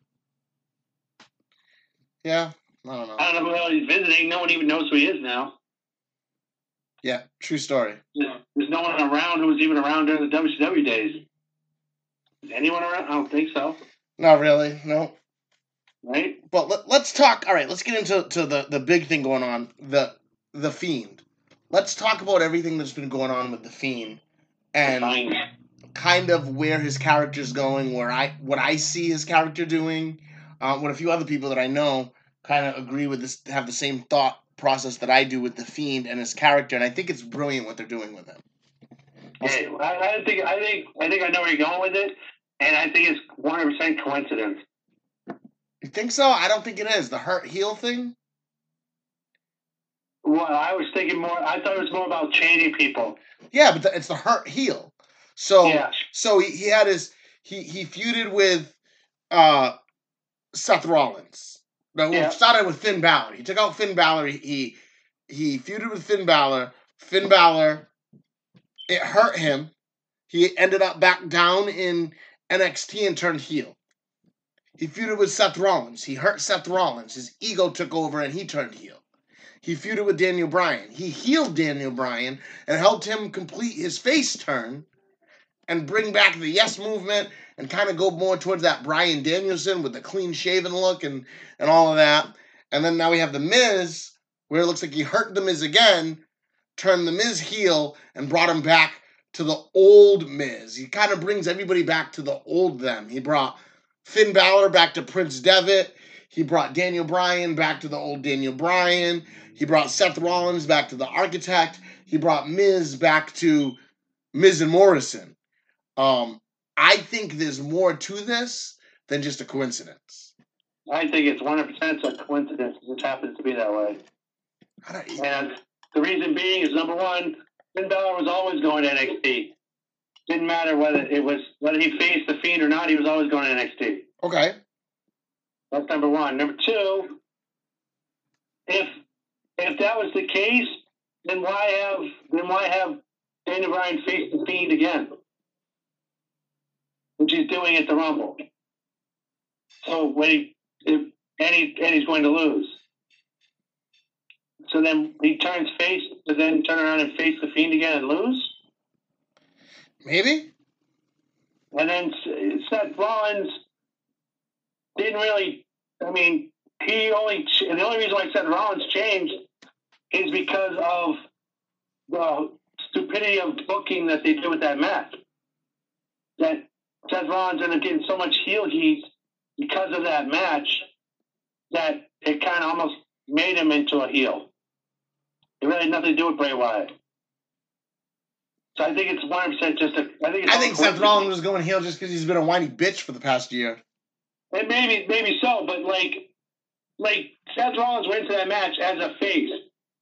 Speaker 1: Yeah, I don't know.
Speaker 2: I don't know who the hell he's visiting. No one even knows who he is now.
Speaker 1: Yeah, true story.
Speaker 2: There's, there's no one around who was even around during the W C W days. Is anyone around? I don't think so.
Speaker 1: Not really, no.
Speaker 2: Right?
Speaker 1: But let, let's talk. All right, let's get into to the, the big thing going on, the the Fiend. Let's talk about everything that's been going on with the Fiend and
Speaker 2: Fine.
Speaker 1: kind of where his character's going, where I what I see his character doing. Uh, what a few other people that I know kind of agree with this, have the same thought process that I do with the Fiend and his character, and I think it's brilliant what they're doing with him.
Speaker 2: Hey, I, I think I think I think I know where you're going with it, and I think it's one hundred percent coincidence.
Speaker 1: You think so? I don't think it is. The hurt heel thing?
Speaker 2: Well, I was thinking more. I thought it was more about changing people.
Speaker 1: Yeah, but the, it's the hurt heel. So
Speaker 2: Yeah.
Speaker 1: so he, he had his he he feuded with uh Seth Rollins. No,
Speaker 2: Yeah.
Speaker 1: it started with Finn Balor. He took out Finn Balor. He, he he feuded with Finn Balor. Finn Balor, it hurt him. He ended up back down in N X T and turned heel. He feuded with Seth Rollins. He hurt Seth Rollins. His ego took over and he turned heel. He feuded with Daniel Bryan. He healed Daniel Bryan and helped him complete his face turn and bring back the Yes Movement and kind of go more towards that Bryan Danielson with the clean-shaven look and, and all of that. And then now we have The Miz, where it looks like he hurt The Miz again, turned The Miz heel, and brought him back to the old Miz. He kind of brings everybody back to the old them. He brought Finn Balor back to Prince Devitt. He brought Daniel Bryan back to the old Daniel Bryan. He brought Seth Rollins back to the Architect. He brought Miz back to Miz and Morrison. Um, I think there's more to this than just a coincidence.
Speaker 2: I think it's one hundred percent a coincidence. It just happens to be that way.
Speaker 1: I don't,
Speaker 2: And the reason being is, number one, Finn Balor was always going to N X T. Didn't matter whether it was whether he faced the Fiend or not, he was always going to N X T.
Speaker 1: Okay.
Speaker 2: That's number one. Number two, if if that was the case, then why have then why have Daniel Bryan face the Fiend again? Which he's doing at the Rumble. So when he if, and he and he's going to lose. So then he turns face, but then turn around and face the Fiend again and lose?
Speaker 1: Maybe.
Speaker 2: And then Seth Rollins didn't really, I mean, he only, and the only reason why Seth Rollins changed is because of the stupidity of booking that they did with that match. That Seth Rollins ended up getting so much heel heat because of that match that it kind of almost made him into a heel. It really had nothing to do with Bray Wyatt. So I think it's one hundred percent just a... I think, it's
Speaker 1: I think Seth Rollins was going heel just because he's been a whiny bitch for the past year.
Speaker 2: And maybe, maybe so, but like, like Seth Rollins went into that match as a face.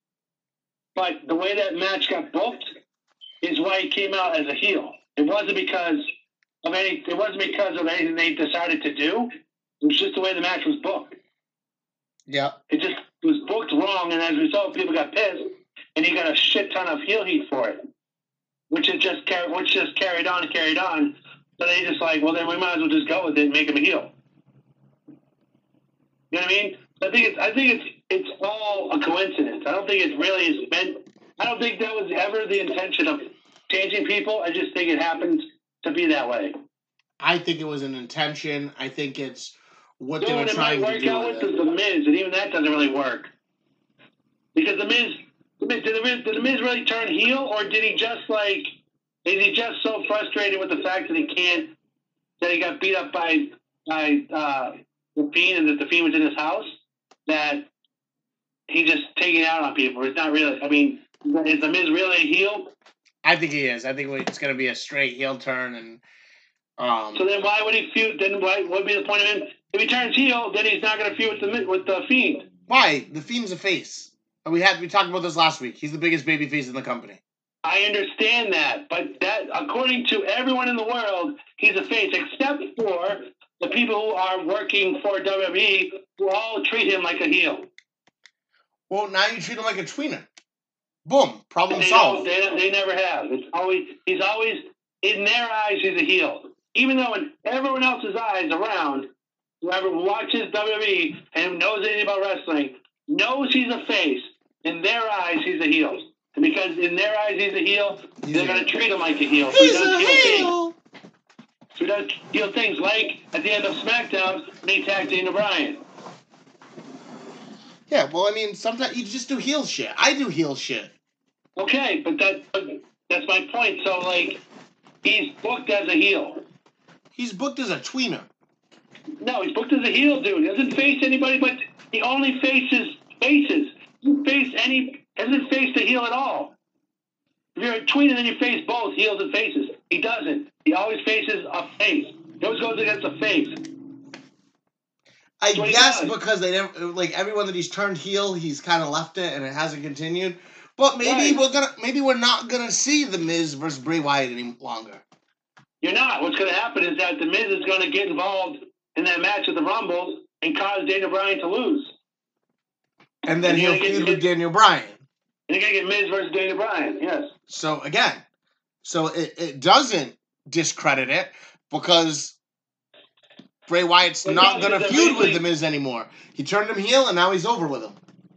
Speaker 2: But the way that match got booked is why he came out as a heel. It wasn't because of any... It wasn't because of anything they decided to do. It was just the way the match was booked.
Speaker 1: Yeah.
Speaker 2: It just was booked wrong, and as a result, people got pissed, and he got a shit ton of heel heat for it, which is just car- which just carried on and carried on. So they just like, well, then we might as well just go with it and make him a heel. You know what I mean? I think it's I think it's it's all a coincidence. I don't think it really is meant. I don't think that was ever the intention of changing people. I just think it happens to be that way.
Speaker 1: I think it was an intention. I think it's what
Speaker 2: You
Speaker 1: they
Speaker 2: know
Speaker 1: were
Speaker 2: what it
Speaker 1: trying
Speaker 2: might
Speaker 1: to
Speaker 2: work
Speaker 1: do
Speaker 2: out
Speaker 1: with
Speaker 2: with
Speaker 1: it.
Speaker 2: is the Miz, and even that doesn't really work. Because the Miz, the Miz did, the Miz did the Miz really turn heel, or did he just like, is he just so frustrated with the fact that he can't, that he got beat up by by uh, the Fiend and that the Fiend was in his house, that he just taking it out on people? It's not really, I mean, is the Miz really a heel?
Speaker 1: I think he is. I think it's going to be a straight heel turn. And um,
Speaker 2: So then why would he feud, then why, what would be the point of him? If he turns heel, then he's not going to feud with the, with the Fiend.
Speaker 1: why? The Fiend's a face. And we had we talked about this last week. He's the biggest baby face in the company.
Speaker 2: I understand that, but that, according to everyone in the world, he's a face, except for the people who are working for W W E, who all treat him like a heel.
Speaker 1: Well, now you treat him like a tweener. Boom. Problem
Speaker 2: They,
Speaker 1: solved.
Speaker 2: don't, they, they never have. It's always he's always in their eyes he's a heel, even though in everyone else's eyes around, whoever watches W W E and knows anything about wrestling knows he's a face. In their eyes, he's a heel. And because in their eyes he's a heel,
Speaker 1: He's
Speaker 2: they're
Speaker 1: a-
Speaker 2: going to treat him like a heel. So
Speaker 1: He's
Speaker 2: he does
Speaker 1: a
Speaker 2: heel things.
Speaker 1: heel.
Speaker 2: So he does heel things like at the end of SmackDown, when he tagged Daniel Bryan.
Speaker 1: Yeah, well, I mean, sometimes you just do heel shit. I do heel shit.
Speaker 2: Okay, but that but that's my point. So like, he's booked as a heel.
Speaker 1: He's booked as a tweener.
Speaker 2: No, he's booked as a heel, dude. He doesn't face anybody, but he only faces faces. He doesn't face any. Doesn't face the heel at all. If you're a tweener, then you face both heels and faces. He doesn't. He always faces a face. He always goes against a face.
Speaker 1: I
Speaker 2: That's what he
Speaker 1: guess
Speaker 2: does.
Speaker 1: because they never like everyone that he's turned heel, he's kind of left it and it hasn't continued. But maybe
Speaker 2: Right.
Speaker 1: we're gonna, maybe we're not gonna see the Miz versus Bray Wyatt any longer.
Speaker 2: You're not. What's going to happen is that the Miz is going to get involved in that match at the Rumble and cause Daniel Bryan to lose.
Speaker 1: And then
Speaker 2: And you're
Speaker 1: he'll
Speaker 2: gonna get
Speaker 1: feud with
Speaker 2: Miz-
Speaker 1: Daniel Bryan.
Speaker 2: And you're going to get Miz versus Daniel Bryan. Yes.
Speaker 1: So again, so it, it doesn't discredit it because Bray Wyatt's
Speaker 2: But
Speaker 1: not
Speaker 2: yeah,
Speaker 1: gonna
Speaker 2: because
Speaker 1: feud with
Speaker 2: eventually-
Speaker 1: The Miz anymore. He turned him heel, and now he's over with him.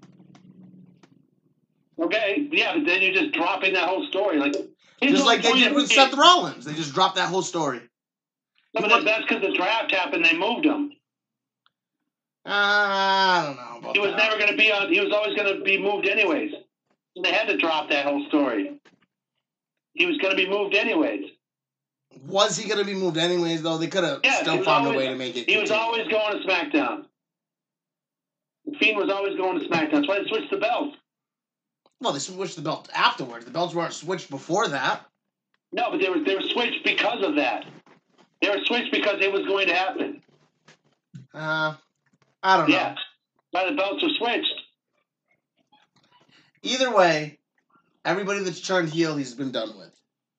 Speaker 2: Okay, yeah, but then you're just dropping that whole story. Like, his
Speaker 1: Just
Speaker 2: whole
Speaker 1: like they
Speaker 2: point
Speaker 1: did
Speaker 2: of
Speaker 1: with
Speaker 2: it-
Speaker 1: Seth Rollins. They just dropped that whole story.
Speaker 2: No, but that's because the draft happened. They moved him.
Speaker 1: Uh, I don't know about
Speaker 2: He was
Speaker 1: that.
Speaker 2: never going to be on. He was always going to be moved anyways. So they had to drop that whole story. He was going to be moved anyways.
Speaker 1: Was he gonna be moved anyways? Though they could have
Speaker 2: Yeah, he
Speaker 1: still
Speaker 2: was
Speaker 1: found
Speaker 2: always-
Speaker 1: a way to make it.
Speaker 2: He was
Speaker 1: continue.
Speaker 2: always going to SmackDown. The Fiend was always going to SmackDown. That's why they switched the belt.
Speaker 1: Well, they switched the belt afterwards. The belts weren't switched before that.
Speaker 2: No, but they were they were switched because of that. They were switched because it was going to happen.
Speaker 1: Uh, I don't know.
Speaker 2: Yeah, why the belts were switched.
Speaker 1: Either way, everybody that's turned heel, he's been done with.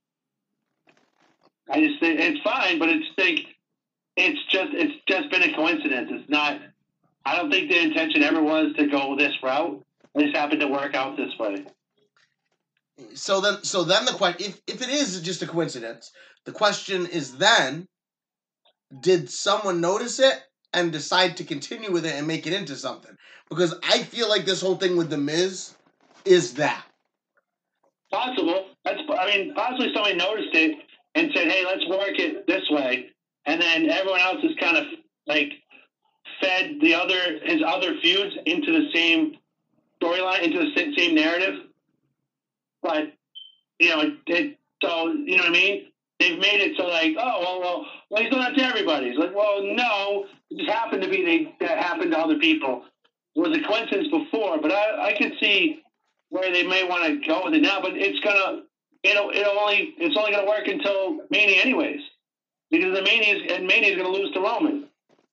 Speaker 2: I just think it's fine, but it's think it's just it's just been a coincidence. It's not. I don't think the intention ever was to go this route. It just happened to work out this way.
Speaker 1: So then, so then the question, if if it is just a coincidence, the question is then, did someone notice it and decide to continue with it and make it into something? Because I feel like this whole thing with The Miz is that.
Speaker 2: Possible. That's. I mean, possibly somebody noticed it and said, "Hey, let's work it this way," and then everyone else is kind of like fed the other his other feuds into the same storyline, into the sa- same narrative. But you know, it, it, so you know what I mean. They've made it so like, oh well, well, well he's doing that to everybody. It's like, well, no, it just happened to be they, that happened to other people. It was a coincidence before, but I I could see where they may want to go with it now. But it's gonna it'll it'll only it's only gonna work until Mania anyways, because the Mania is, and Mania is gonna lose to Roman.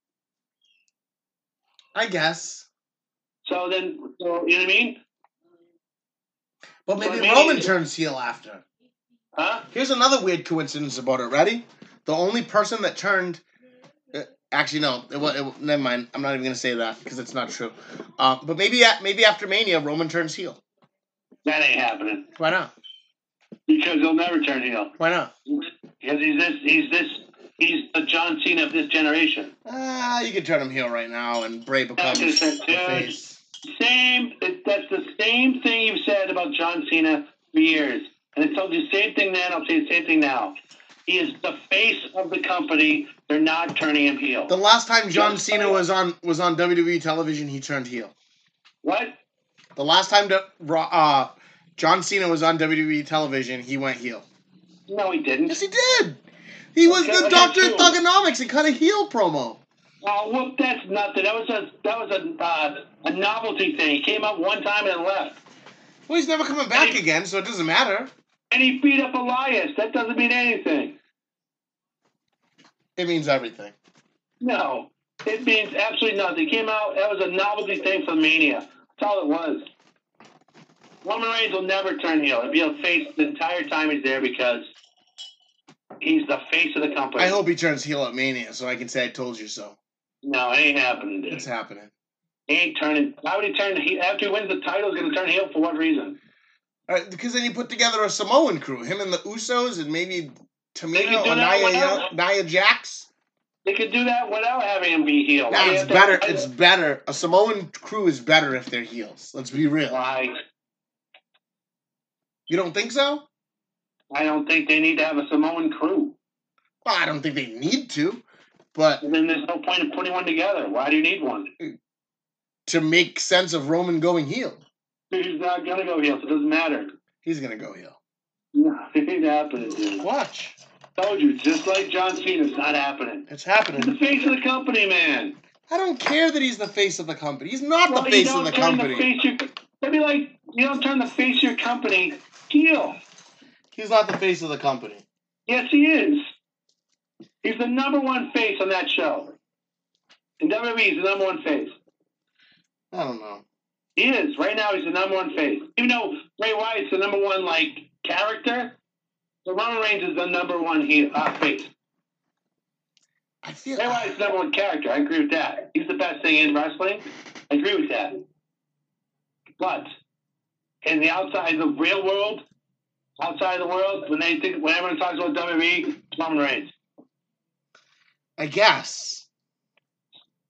Speaker 1: I guess.
Speaker 2: So then, so, you know what I mean?
Speaker 1: But maybe
Speaker 2: So maybe-
Speaker 1: Roman turns heel after.
Speaker 2: Huh?
Speaker 1: Here's another weird coincidence about it. Ready? The only person that turned. Uh, actually, no. It, wa- it, wa- never mind. I'm not even gonna say that because it's not true. Uh, but maybe at, maybe after Mania, Roman turns heel.
Speaker 2: That ain't happening
Speaker 1: Why not?
Speaker 2: because he'll never turn heel.
Speaker 1: Why not?
Speaker 2: Because he's this, he's this, he's the John Cena of this generation.
Speaker 1: Ah, you can turn him heel right now, and Bray becomes
Speaker 2: Dude.
Speaker 1: the face.
Speaker 2: Same. It, that's the same thing you've said about John Cena for years, and I told you the same thing then. I'll say the same thing now. He is the face of the company. They're not turning him heel.
Speaker 1: The last time John
Speaker 2: Just
Speaker 1: Cena
Speaker 2: like-
Speaker 1: was on was on W W E television, he turned heel.
Speaker 2: What?
Speaker 1: The last time the, uh, John Cena was on W W E television, he went heel.
Speaker 2: No, he didn't.
Speaker 1: Yes, he did. He was
Speaker 2: Okay,
Speaker 1: the
Speaker 2: okay,
Speaker 1: Doctor of
Speaker 2: true.
Speaker 1: Thugonomics and cut a heel promo.
Speaker 2: Oh, well, that's nothing. That was a that was a uh, a novelty thing. He came up one time and then left,
Speaker 1: Well, he's never coming back again, so it doesn't matter.
Speaker 2: and he beat up Elias. That doesn't mean anything.
Speaker 1: It means everything.
Speaker 2: No, it means absolutely nothing. He came out. That was a novelty thing for Mania. That's all it was. Roman Reigns will never turn heel. He'll be a face the entire time he's there because he's the face of the company.
Speaker 1: I hope he turns heel at Mania, so I can say I told you so.
Speaker 2: No, it ain't happening, dude.
Speaker 1: It's happening.
Speaker 2: He ain't turning. Why would he turn? He after he wins the title, he's going to turn heel for what reason?
Speaker 1: All right, because then you put together a Samoan crew, him and the Usos, and maybe
Speaker 2: They
Speaker 1: Tamina
Speaker 2: can do
Speaker 1: or
Speaker 2: that
Speaker 1: Nia,
Speaker 2: without-
Speaker 1: Nia Jax.
Speaker 2: They could do that without having him be heel. Why
Speaker 1: Nah,
Speaker 2: do you
Speaker 1: it's
Speaker 2: have to-
Speaker 1: better. It's better. A Samoan crew is better if they're heels. Let's be real.
Speaker 2: Why?
Speaker 1: You don't think so?
Speaker 2: I don't think they need to have a Samoan crew.
Speaker 1: Well, I don't think they need to, but
Speaker 2: And then there's no point in putting one together. Why do you need one?
Speaker 1: to make sense of Roman going heel,
Speaker 2: He's not gonna go heel, so it doesn't matter.
Speaker 1: he's gonna go heel.
Speaker 2: No, it ain't happening, dude.
Speaker 1: Watch,
Speaker 2: Told you, just like John Cena, it's not happening.
Speaker 1: it's
Speaker 2: He's the
Speaker 1: happening.
Speaker 2: face of the company, man.
Speaker 1: I don't care that he's the face of the company. He's not
Speaker 2: Well,
Speaker 1: the
Speaker 2: you
Speaker 1: face
Speaker 2: don't
Speaker 1: of the
Speaker 2: turn
Speaker 1: company.
Speaker 2: The face of your, that'd be like you don't turn the face of your company heel.
Speaker 1: He's not the face of the company.
Speaker 2: Yes, he is. He's the number one face on that show. In W W E, he's the number one face.
Speaker 1: I don't know.
Speaker 2: He is. Right now, he's the number one face. Even though Bray Wyatt's the number one, like, character, so Roman Reigns is the number one heel, uh, face.
Speaker 1: I feel.
Speaker 2: Bray Wyatt's the number one character. I agree with that. He's the best thing in wrestling. I agree with that. But in the outside, the real world, outside the world, when they think, when everyone talks about W W E, it's Roman Reigns.
Speaker 1: I guess.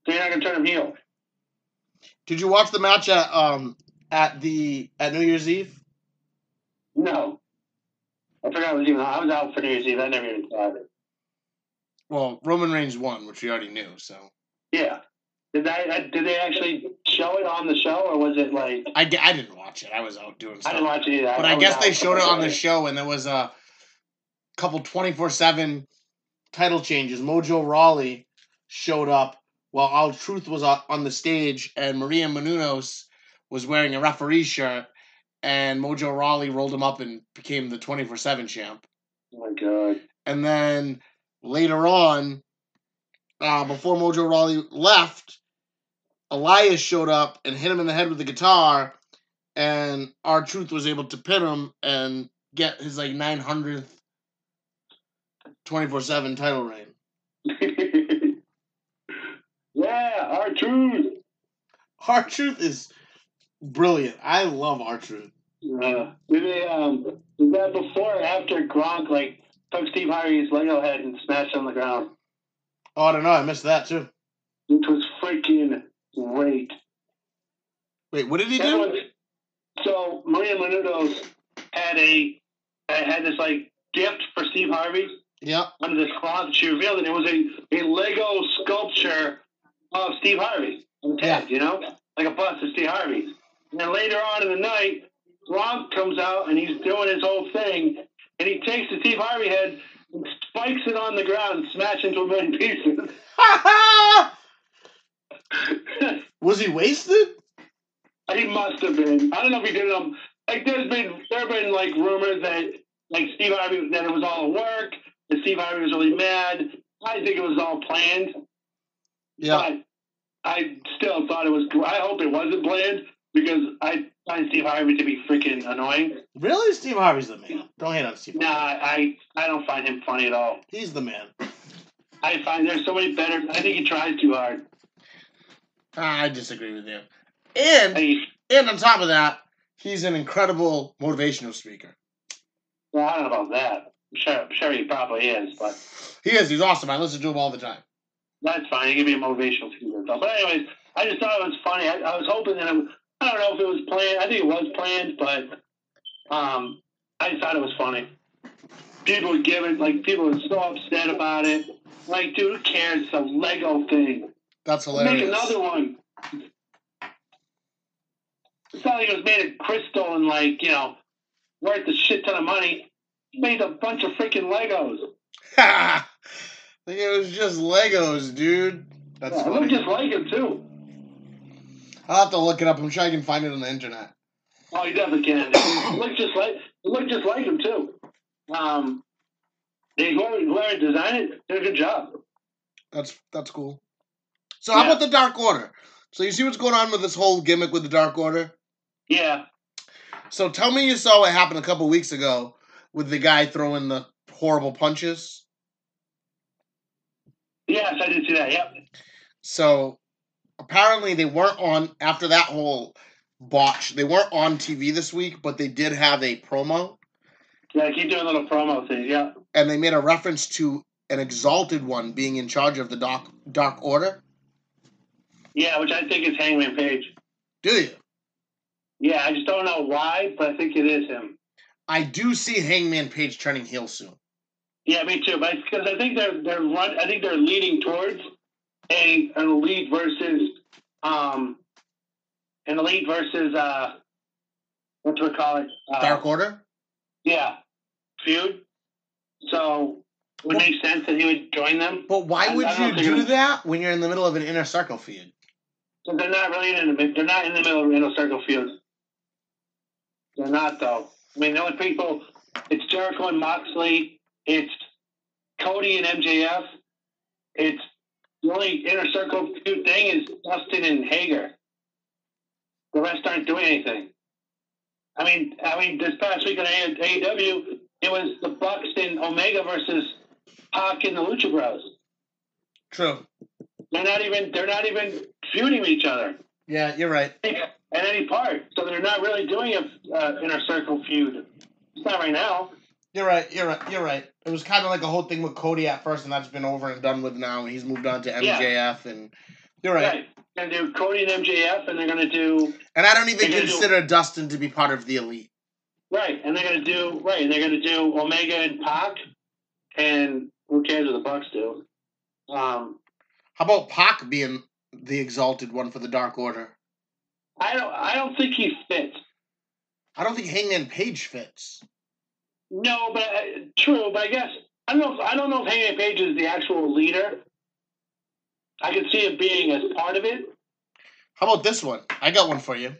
Speaker 2: So you're not gonna turn him heel.
Speaker 1: Did you watch the match at um at the at New Year's Eve?
Speaker 2: No. I forgot it was even. I was out for New Year's Eve. I never even saw it.
Speaker 1: Well, Roman Reigns won, which we already knew. So
Speaker 2: yeah, did I, did they actually show it on the show, or was it like?
Speaker 1: I, I didn't watch it. I was out doing stuff.
Speaker 2: I didn't watch it either.
Speaker 1: But I, I guess they showed it on the show, and there was a couple twenty-four seven title changes. Mojo Rawley showed up while R-Truth was on the stage, and Maria Menounos was wearing a referee shirt, and Mojo Rawley rolled him up and became the twenty-four seven champ.
Speaker 2: Oh my god!
Speaker 1: And then later on, uh, before Mojo Rawley left, Elias showed up and hit him in the head with the guitar, and R-Truth was able to pin him and get his like nine hundredth twenty-four seven title reign.
Speaker 2: Yeah, R-Truth.
Speaker 1: R-Truth is brilliant. I love R-Truth.
Speaker 2: Uh, did they, um, was that before or after Gronk, like, took Steve Harvey's Lego head and smashed on the ground?
Speaker 1: Oh, I don't know. I missed that, too.
Speaker 2: Which was freaking great.
Speaker 1: Wait, what did he do?
Speaker 2: Was, so, Maria Menounos had a, had this, like, gift for Steve Harvey.
Speaker 1: Yeah.
Speaker 2: Under this cloth, she revealed that it was a, a Lego sculpture of Steve Harvey on the head, yeah. You know? Like a bust of Steve Harvey. And then later on in the night, Gronk comes out and he's doing his whole thing, and he takes the Steve Harvey head and spikes it on the ground and smashes into a million pieces.
Speaker 1: Was he wasted?
Speaker 2: He must have been. I don't know if he did them. Like, there's been there have been like rumors that like Steve Harvey that it was all work. That Steve Harvey was really mad. I think it was all planned.
Speaker 1: Yeah.
Speaker 2: But I still thought it was. I hope it wasn't planned because I find Steve Harvey to be freaking annoying.
Speaker 1: Really, Steve Harvey's the man. Don't hate on Steve.
Speaker 2: Nah, I I don't find him funny at all.
Speaker 1: He's the man.
Speaker 2: I find there's so many better. I think he tries too hard.
Speaker 1: I disagree with you. And
Speaker 2: I,
Speaker 1: and on top of that, he's an incredible motivational speaker.
Speaker 2: Well, I don't know about that. I'm sure, I'm sure he probably is, but
Speaker 1: he is. He's awesome. I listen to him all the time.
Speaker 2: That's fine. He can be a motivational speaker, though. But anyways, I just thought it was funny. I, I was hoping that it, I don't know if it was planned. I think it was planned, but um, I just thought it was funny. People would give it like people were so upset about it. Like, dude, who cares? It's a Lego thing.
Speaker 1: That's hilarious.
Speaker 2: Make another one. It's not like it was made of crystal and like you know worth a shit ton of money. He made a bunch of freaking Legos.
Speaker 1: Ha! It was just Legos, dude. That's
Speaker 2: yeah,
Speaker 1: funny.
Speaker 2: It looked just like him too.
Speaker 1: I'll have to look it up. I'm sure I can find it on the internet.
Speaker 2: Oh, you definitely can. It looked just like it looked just like him too. Um, they whoever, whoever designed it did a good job.
Speaker 1: That's that's cool. So how yeah. about the Dark Order? So you see what's going on with this whole gimmick with the Dark Order?
Speaker 2: Yeah.
Speaker 1: So tell me you saw what happened a couple weeks ago with the guy throwing the horrible punches.
Speaker 2: Yes, I did see that. Yep.
Speaker 1: So apparently they weren't on after that whole botch. They weren't on T V this week, but they did have a promo.
Speaker 2: Yeah, keep doing little promo things. Yeah.
Speaker 1: And they made a reference to an Exalted One being in charge of the Dark Dark Order.
Speaker 2: Yeah, which I think is Hangman Page.
Speaker 1: Do you?
Speaker 2: Yeah, I just don't know why, but I think it is him.
Speaker 1: I do see Hangman Page turning heel soon.
Speaker 2: Yeah, me too. But because I think they're they're run, I think they're leading towards a an elite versus um an elite versus uh what do we call it? Uh,
Speaker 1: Dark Order.
Speaker 2: Yeah, feud. So it would make sense that he would join them.
Speaker 1: But why would you do that when you're in the middle of an Inner Circle feud?
Speaker 2: So they're not really in the they're not in the middle of an Inner Circle feud. They're not though. I mean, the only people it's Jericho and Moxley. It's Cody and M J F. It's the only Inner Circle feud thing is Dustin and Hager. The rest aren't doing anything. I mean, I mean, this past week on A E W, it was the Bucks and Omega versus Pac and the Lucha Bros.
Speaker 1: True.
Speaker 2: They're not even they're not even feuding with each other.
Speaker 1: Yeah, you're right.
Speaker 2: At any part, so they're not really doing a uh, Inner Circle feud. It's not right now.
Speaker 1: You're right. You're right. You're right. It was kind of like a whole thing with Cody at first, and that's been over and done with now. He's moved on to M J F, yeah. and You're right.
Speaker 2: Right. They're going to do Cody and M J F, and they're going to do...
Speaker 1: And I don't even
Speaker 2: They're gonna
Speaker 1: consider Dustin to be part of the Elite.
Speaker 2: Right, and they're going to do... Right, and they're going to do Omega and Pac, and who cares what the Bucks do? Um,
Speaker 1: How about Pac being the exalted one for the Dark Order?
Speaker 2: I don't I don't think he fits.
Speaker 1: I don't think Hangman Page fits.
Speaker 2: No, but uh, true. But I guess I don't know. If, I don't know if Hangman Page is the actual leader. I could see it being as part of it.
Speaker 1: How about this one? I got one for you.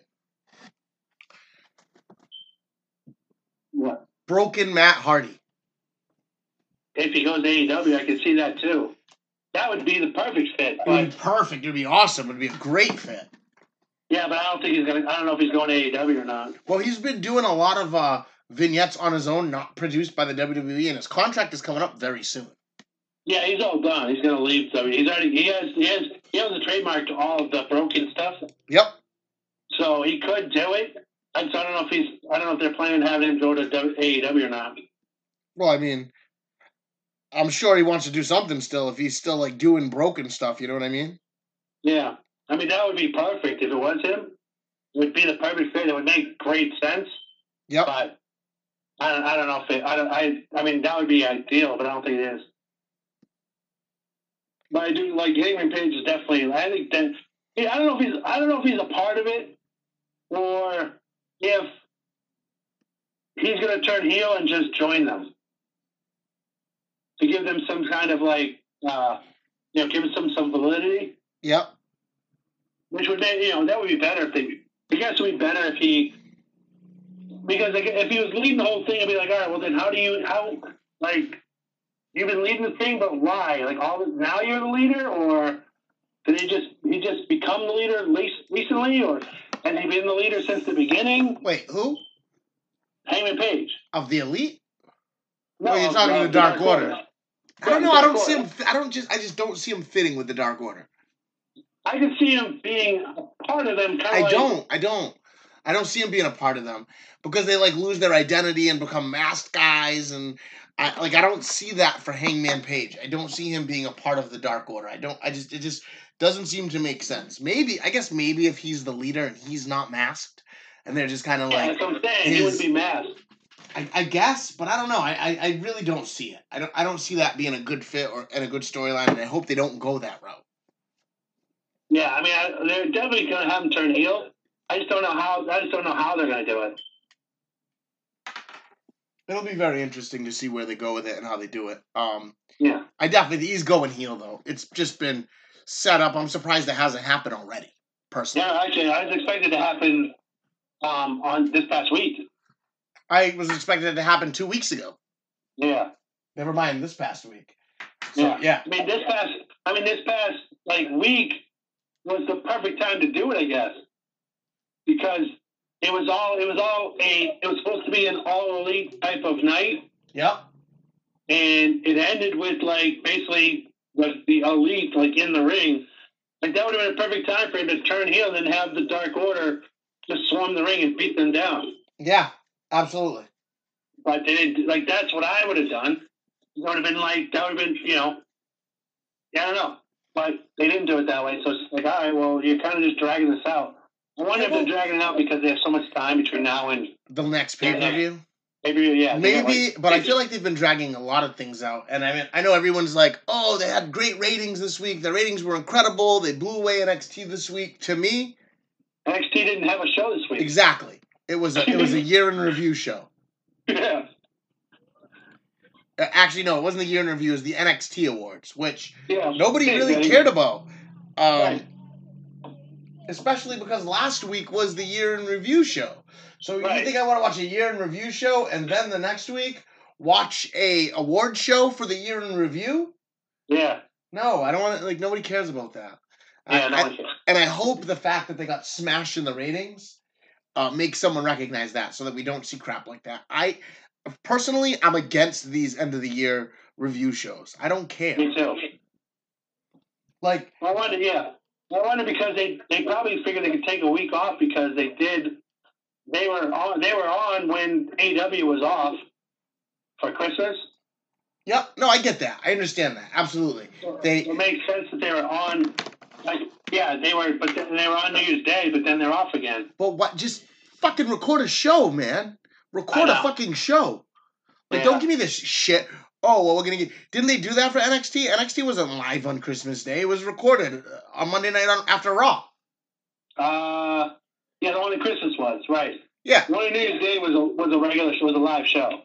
Speaker 2: What?
Speaker 1: Broken Matt Hardy.
Speaker 2: If he goes to A E W, I could see that too. That would be the perfect fit.
Speaker 1: It would be
Speaker 2: But
Speaker 1: perfect. It would be awesome. It would be a great fit.
Speaker 2: yeah, but I don't think he's gonna. I don't know if he's going to A E W or not.
Speaker 1: Well, he's been doing a lot of uh, vignettes on his own, not produced by the W W E, and his contract is coming up very soon.
Speaker 2: Yeah, he's all done. He's gonna leave. So he's already. He has. He has. He owns a trademark to all of the broken stuff.
Speaker 1: Yep.
Speaker 2: So he could do it. And so I don't know if he's. I don't know if they're planning on having him go to A E W or not.
Speaker 1: Well, I mean, I'm sure he wants to do something still if he's still like doing broken stuff. You know what I mean?
Speaker 2: Yeah, I mean that would be perfect if it was him. It would be the perfect fit. It would make great sense.
Speaker 1: Yep.
Speaker 2: But I don't. I don't know if it. I don't. I. I mean that would be ideal, but I don't think it is. But I do like Hangman Page is definitely. I think that. Yeah, I don't know if he's. I don't know if he's a part of it, or if he's going to turn heel and just join them to give them some kind of like, uh, you know, give them some some validity.
Speaker 1: Yep.
Speaker 2: Which would make, you know, that would be better if they. I guess it would be better if he. Because like, if he was leading the whole thing, I'd be like, all right, well then, how do you how like. You've been leading the thing, but why? Like all now you're the leader, or did he just he just become the leader recently, or has he been the leader since the beginning?
Speaker 1: Wait, who?
Speaker 2: Hangman Page
Speaker 1: Of the Elite?
Speaker 2: No,
Speaker 1: Oh, you're talking
Speaker 2: no,
Speaker 1: to the Dark,
Speaker 2: Dark
Speaker 1: Order.
Speaker 2: Order.
Speaker 1: I don't
Speaker 2: Yeah,
Speaker 1: know. I
Speaker 2: Dark
Speaker 1: don't see
Speaker 2: Order.
Speaker 1: him. I don't just. I just don't see him fitting with the Dark Order.
Speaker 2: I could see him being a part of them. Kind of
Speaker 1: I
Speaker 2: like,
Speaker 1: don't. I don't. I don't see him being a part of them because they like lose their identity and become masked guys, and I like I don't see that for Hangman Page. I don't see him being a part of the Dark Order. I don't. I just it just doesn't seem to make sense. Maybe I guess maybe if he's the leader and he's not masked, and they're just kind of
Speaker 2: Yeah,
Speaker 1: like
Speaker 2: that's what I'm saying. He
Speaker 1: his-
Speaker 2: wouldn't be masked.
Speaker 1: I, I guess, but I don't know. I, I, I really don't see it. I don't I don't see that being a good fit or and a good storyline, and I hope they don't go that route.
Speaker 2: Yeah, I mean, I, they're definitely going to have him turn heel. I just don't know how. I just don't know how they're going to do it.
Speaker 1: It'll be very interesting to see where they go with it and how they do it. Um,
Speaker 2: Yeah.
Speaker 1: I definitely he's going heel though. It's just been set up. I'm surprised it hasn't happened already. Personally,
Speaker 2: Yeah, actually, I was expected to happen um, on this past week.
Speaker 1: I was expecting it to happen two weeks ago.
Speaker 2: Yeah.
Speaker 1: Never mind this past week. So,
Speaker 2: Yeah.
Speaker 1: yeah.
Speaker 2: I mean, this past. I mean, this past like week was the perfect time to do it, I guess, because it was all. It was all a. It was supposed to be an all elite type of night,
Speaker 1: Yep.
Speaker 2: and it ended with like basically the, the elite like in the ring. Like that would have been a perfect time for him to turn heel and then have the Dark Order just swarm the ring and beat them down.
Speaker 1: Yeah. Absolutely.
Speaker 2: But they didn't. Like that's what I would have done. It would have been like that would have been you know. Yeah, I don't know, but they didn't do it that way. So it's like, all right, well, you're kind of just dragging this out. I wonder if they're dragging it out because they have so much time between now and
Speaker 1: The next pay per view.
Speaker 2: maybe yeah. they got,
Speaker 1: Maybe,
Speaker 2: like,
Speaker 1: but I feel like they've been dragging a lot of things out. And I mean, I know everyone's like, "Oh, they had great ratings this week. The ratings were incredible. They blew away N X T this week." To me,
Speaker 2: N X T didn't have a show this week.
Speaker 1: exactly. It was a, it was a year in review show.
Speaker 2: Yeah.
Speaker 1: Uh, Actually, no, it wasn't the year in review. It was the N X T Awards, which
Speaker 2: Yeah.
Speaker 1: nobody
Speaker 2: Yeah,
Speaker 1: really
Speaker 2: yeah.
Speaker 1: cared about. Um,
Speaker 2: Right.
Speaker 1: Especially because last week was the year in review show. So you
Speaker 2: Right.
Speaker 1: think I want to watch a year in review show and then the next week watch a award show for the year in review?
Speaker 2: Yeah.
Speaker 1: No, I don't want to, like, nobody cares about that.
Speaker 2: Yeah.
Speaker 1: I-
Speaker 2: No.
Speaker 1: I-
Speaker 2: it's-
Speaker 1: and I hope the fact that they got smashed in the ratings uh, makes someone recognize that so that we don't see crap like that. I, personally, I'm against these end of the year review shows. I don't care.
Speaker 2: me too.
Speaker 1: Like,
Speaker 2: I wonder. Yeah. I wonder because they they probably figured they could take a week off because they did. They were on. They were on when A E W was off for Christmas.
Speaker 1: yep, no, I get that. I understand that. Absolutely. They-
Speaker 2: it makes sense that they were on. Like Yeah, they were, but then they were on New Year's Day, but then they're off again.
Speaker 1: But what? Just fucking record a show, man. Record a fucking show. Like,
Speaker 2: Yeah.
Speaker 1: don't give me this shit. Oh, well, we're gonna get. Didn't they do that for N X T? N X T wasn't live on Christmas Day. It was recorded on Monday night on after Raw.
Speaker 2: Uh, yeah, the one that Christmas was right.
Speaker 1: Yeah.
Speaker 2: The one on New Year's Day was a was a regular show, was a live show.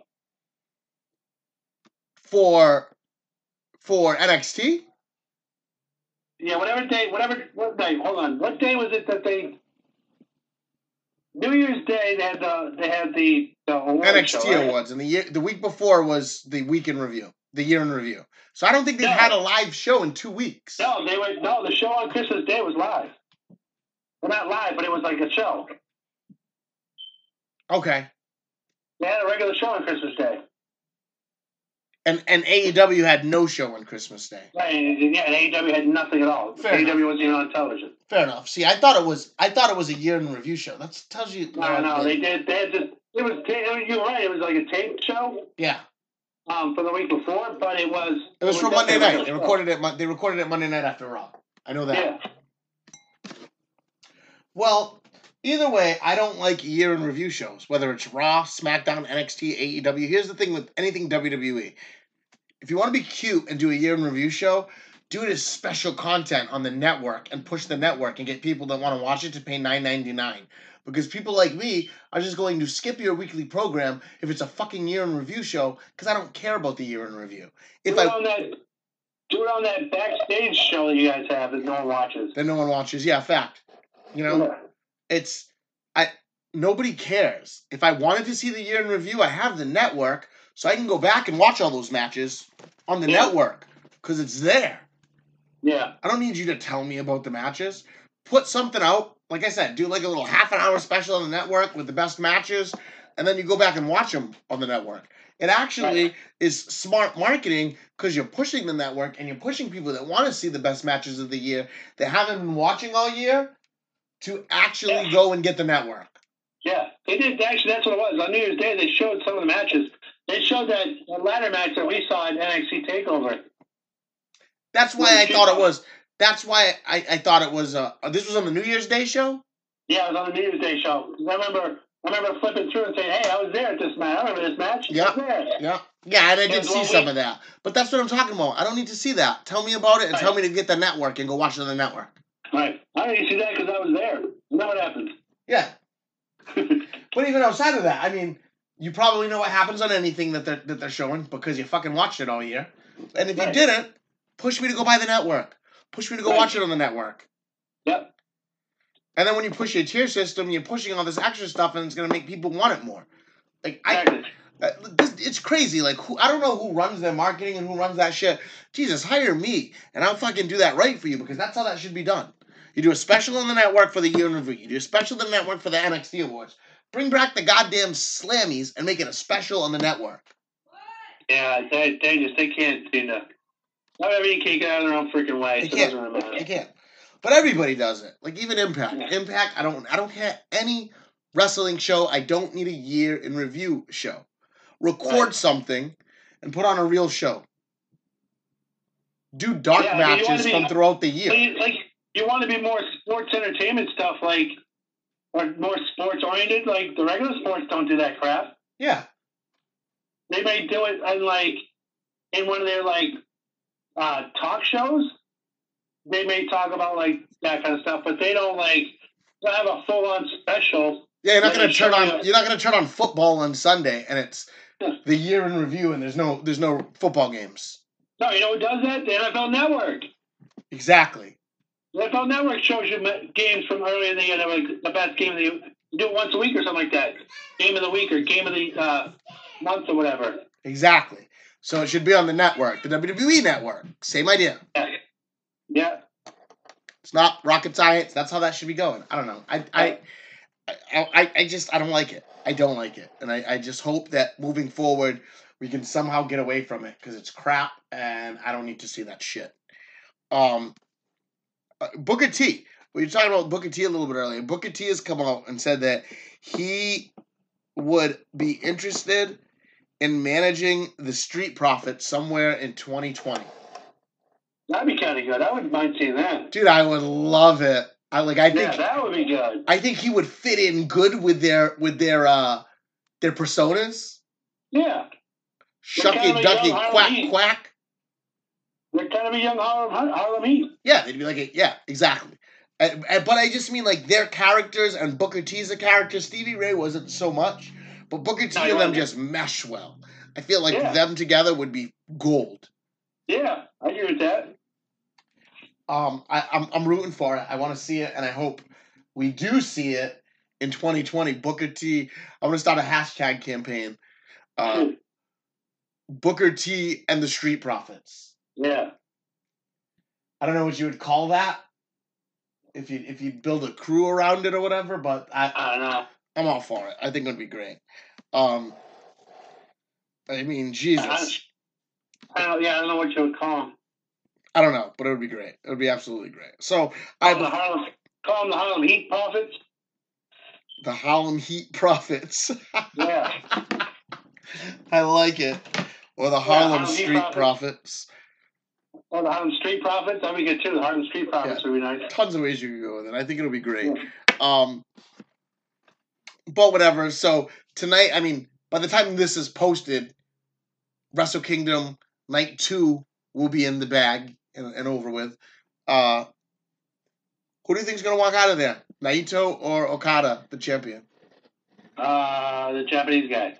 Speaker 1: For for N X T.
Speaker 2: Yeah, whatever day, whatever what day. Hold on, what day was it that they? New Year's Day, they had the they had the, the award
Speaker 1: N X T
Speaker 2: show, right?
Speaker 1: awards, and the year the week before was the week in review, the year in review. So I don't think they've
Speaker 2: No.
Speaker 1: had a live show in two weeks.
Speaker 2: No, they were no. The show on Christmas Day was live. Well, not live, but it was like a show.
Speaker 1: Okay.
Speaker 2: They had a regular show on Christmas Day.
Speaker 1: And and A E W had no show on Christmas Day.
Speaker 2: Right, and, yeah, and A E W had nothing at all.
Speaker 1: Fair
Speaker 2: A E W wasn't even on television.
Speaker 1: Fair enough. See, I thought it was I thought it was a year in review show. That tells you.
Speaker 2: No, no, they did. They had just. It was. You were right. It was like a tape show.
Speaker 1: Yeah.
Speaker 2: Um, for the week before, but it was.
Speaker 1: It was
Speaker 2: it
Speaker 1: for Monday
Speaker 2: definitely
Speaker 1: night.
Speaker 2: a
Speaker 1: They
Speaker 2: show.
Speaker 1: recorded it. Mon- They recorded it Monday night after Raw. I know that.
Speaker 2: Yeah.
Speaker 1: Well, either way, I don't like year in review shows. Whether it's Raw, SmackDown, N X T, A E W. Here's the thing with anything W W E. If you want to be cute and do a year in review show, do it as special content on the network and push the network and get people that want to watch it to pay nine ninety-nine. Because people like me are just going to skip your weekly program if it's a fucking year in review show because I don't care about the year in review. If
Speaker 2: do it
Speaker 1: I
Speaker 2: on that, do it on that backstage show that you guys have that no one watches.
Speaker 1: then no one watches, yeah, fact. You know,
Speaker 2: Yeah.
Speaker 1: it's I nobody cares. If I wanted to see the year in review, I have the network, so I can go back and watch all those matches on the
Speaker 2: Yeah.
Speaker 1: network because it's there.
Speaker 2: Yeah.
Speaker 1: I don't need you to tell me about the matches. Put something out. Like I said, do like a little half an hour special on the network with the best matches, and then you go back and watch them on the network. It actually
Speaker 2: Right.
Speaker 1: is smart marketing because you're pushing the network and you're pushing people that want to see the best matches of the year that haven't been watching all year to actually
Speaker 2: Yeah.
Speaker 1: go and get the network.
Speaker 2: Yeah. They did. Actually, that's what it was. On New Year's Day, they showed some of the matches. They showed that ladder match that we saw at N X T TakeOver.
Speaker 1: That's why I thought it was. That's why I, I thought it was. Uh, this was on the New Year's Day show.
Speaker 2: Yeah, it was on the New Year's Day show. I remember. I remember flipping through and saying, "Hey, I was there at this match. I remember this match. I
Speaker 1: Yeah.
Speaker 2: was there."
Speaker 1: Yeah, yeah, and I
Speaker 2: It
Speaker 1: did
Speaker 2: was
Speaker 1: see
Speaker 2: one
Speaker 1: some
Speaker 2: week.
Speaker 1: of that. But that's what I'm talking about. I don't need to see that. Tell me about it and
Speaker 2: Right.
Speaker 1: tell me to get the network and go watch it on the network.
Speaker 2: Right. I didn't see that because I was there. You know what happened?
Speaker 1: Yeah. But even outside of that, I mean, you probably know what happens on anything that they're that they're showing because you fucking watched it all year. And if you
Speaker 2: Right.
Speaker 1: didn't, push me to go buy the network. Push me to go
Speaker 2: Right.
Speaker 1: watch it on the network.
Speaker 2: Yep.
Speaker 1: And then when you push your tier system, you're pushing all this extra stuff, and it's gonna make people want it more. Like I,
Speaker 2: Exactly.
Speaker 1: uh, this, it's crazy. Like who, I don't know who runs their marketing and who runs that shit. Jesus, hire me, and I'll fucking do that right for you because that's how that should be done. You do a special on the network for the year in review. You do a special on the network for the N X T awards. Bring back the goddamn Slammies and make it a special on the network.
Speaker 2: Yeah, they, they just they can't seem to. Not everybody can get out of their own freaking way.
Speaker 1: They
Speaker 2: So it
Speaker 1: can't.
Speaker 2: doesn't really matter.
Speaker 1: You can't. But everybody does it. Like even Impact. Impact. I don't. I don't care any wrestling show. I don't need a year in review show. Record
Speaker 2: Right.
Speaker 1: something and put on a real show. Do dark
Speaker 2: Yeah, I mean, you wanna
Speaker 1: matches
Speaker 2: be-
Speaker 1: from throughout the
Speaker 2: But
Speaker 1: year.
Speaker 2: you, like you want to be more sports entertainment stuff, like or more sports oriented. Like the regular sports don't do that crap.
Speaker 1: Yeah.
Speaker 2: They may do it in like in one of their like uh, talk shows. They may talk about like that kind of stuff, but they don't like they don't have a full on special.
Speaker 1: Yeah, you're not
Speaker 2: Let
Speaker 1: gonna
Speaker 2: me
Speaker 1: turn
Speaker 2: show
Speaker 1: on.
Speaker 2: you.
Speaker 1: You're not gonna turn on football on Sunday, and it's
Speaker 2: Yeah.
Speaker 1: the year in review, and there's no there's no football games.
Speaker 2: No, you know who does that? The N F L Network.
Speaker 1: Exactly.
Speaker 2: The N F L Network shows you ma- games from earlier in the year that were the best game of the year. You do it once a week or something like that. Game of the week or game of the uh, month or whatever.
Speaker 1: Exactly. So it should be on the network, the W W E network. Same idea.
Speaker 2: Yeah. Yeah.
Speaker 1: It's not rocket science. That's how that should be going. I don't know. I I I, I, I just I don't like it. I don't like it, and I, I just hope that moving forward we can somehow get away from it because it's crap, and I don't need to see that shit. Um, uh, Booker T. We were talking about Booker T a little bit earlier. Booker T has come out and said that he would be interested in managing the Street Profits somewhere in twenty twenty.
Speaker 2: That'd be kind of good. I wouldn't mind seeing that.
Speaker 1: Dude, I would love it. I like. I think
Speaker 2: yeah, that would be good.
Speaker 1: I think he would fit in good with their with their uh their personas.
Speaker 2: Yeah.
Speaker 1: Shucky
Speaker 2: kind of
Speaker 1: ducky
Speaker 2: young
Speaker 1: quack
Speaker 2: Harlem Heat.
Speaker 1: quack.
Speaker 2: They're kind of a young Harlem, Harlem Heat.
Speaker 1: Yeah, they'd be like, a, yeah, exactly. And, and, but I just mean like their characters and Booker T's a character. Stevie Ray wasn't so much, but Booker T
Speaker 2: No,
Speaker 1: and them
Speaker 2: wasn't.
Speaker 1: just mesh well. I feel like
Speaker 2: Yeah.
Speaker 1: them together would be gold.
Speaker 2: Yeah, I agree with that.
Speaker 1: Um, I, I'm I'm rooting for it. I want to see it, and I hope we do see it in twenty twenty. Booker T. I'm gonna start a hashtag campaign. Uh, Booker T and the Street Profits.
Speaker 2: Yeah.
Speaker 1: I don't know what you would call that. If you if you build a crew around it or whatever, but I
Speaker 2: I don't know.
Speaker 1: I'm all for it. I think it would be great. Um, I mean, Jesus.
Speaker 2: I, I don't. Yeah, I don't know what you would call them.
Speaker 1: I don't know, but it would be great. It would be absolutely great. So
Speaker 2: Call
Speaker 1: I
Speaker 2: them the Harlem, call them the Harlem Heat Profits.
Speaker 1: the Harlem Heat Profits.
Speaker 2: Yeah.
Speaker 1: I like it. Or the Harlem
Speaker 2: Harlem Heat
Speaker 1: Street
Speaker 2: Profits.
Speaker 1: Profits.
Speaker 2: Or the Harlem Street Profits. That'd be good too. The Harlem Street Profits
Speaker 1: Yeah.
Speaker 2: would be nice.
Speaker 1: Tons of ways you could go with it. I think it'll be great.
Speaker 2: Yeah.
Speaker 1: Um, but whatever. So tonight, I mean, by the time this is posted, Wrestle Kingdom Night Two will be in the bag and, and over with. Uh, who do you think's gonna walk out of there? Naito or Okada, the champion?
Speaker 2: Uh, the Japanese guy.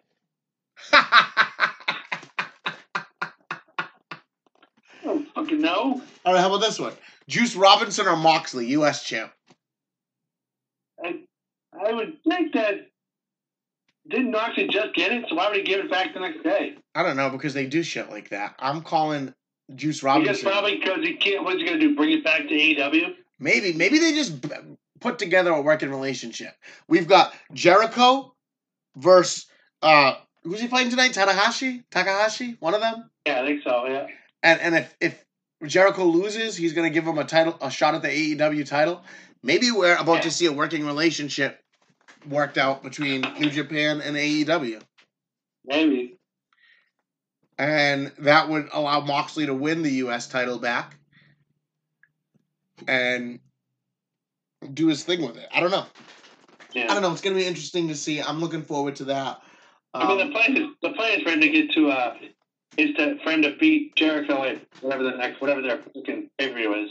Speaker 2: I don't fucking know.
Speaker 1: All right, how about this one? Juice Robinson or Moxley, U S champ?
Speaker 2: I, I would think that didn't Moxley just get it, so why would he give it back the next day?
Speaker 1: I don't know because they do shit like that. I'm calling Juice
Speaker 2: I
Speaker 1: Robinson.
Speaker 2: guess probably because he can't. What's he gonna do? Bring it back to A E W?
Speaker 1: Maybe, maybe they just b- put together a working relationship. We've got Jericho versus uh, who's he fighting tonight? Tanahashi, Takahashi, one of them.
Speaker 2: Yeah, I think so. Yeah.
Speaker 1: And and if if Jericho loses, he's gonna give him a title, a shot at the A E W title. Maybe we're about to see a working relationship worked out between New Japan and A E W,
Speaker 2: Maybe.
Speaker 1: and that would allow Moxley to win the U S title back and do his thing with it. I don't know.
Speaker 2: Yeah.
Speaker 1: I don't know. It's gonna be interesting to see. I'm looking forward to that.
Speaker 2: I mean, the
Speaker 1: Um,
Speaker 2: plan is the plan is for him to get to uh, is to for him to beat Jericho at whatever the next whatever their fucking pay per view is.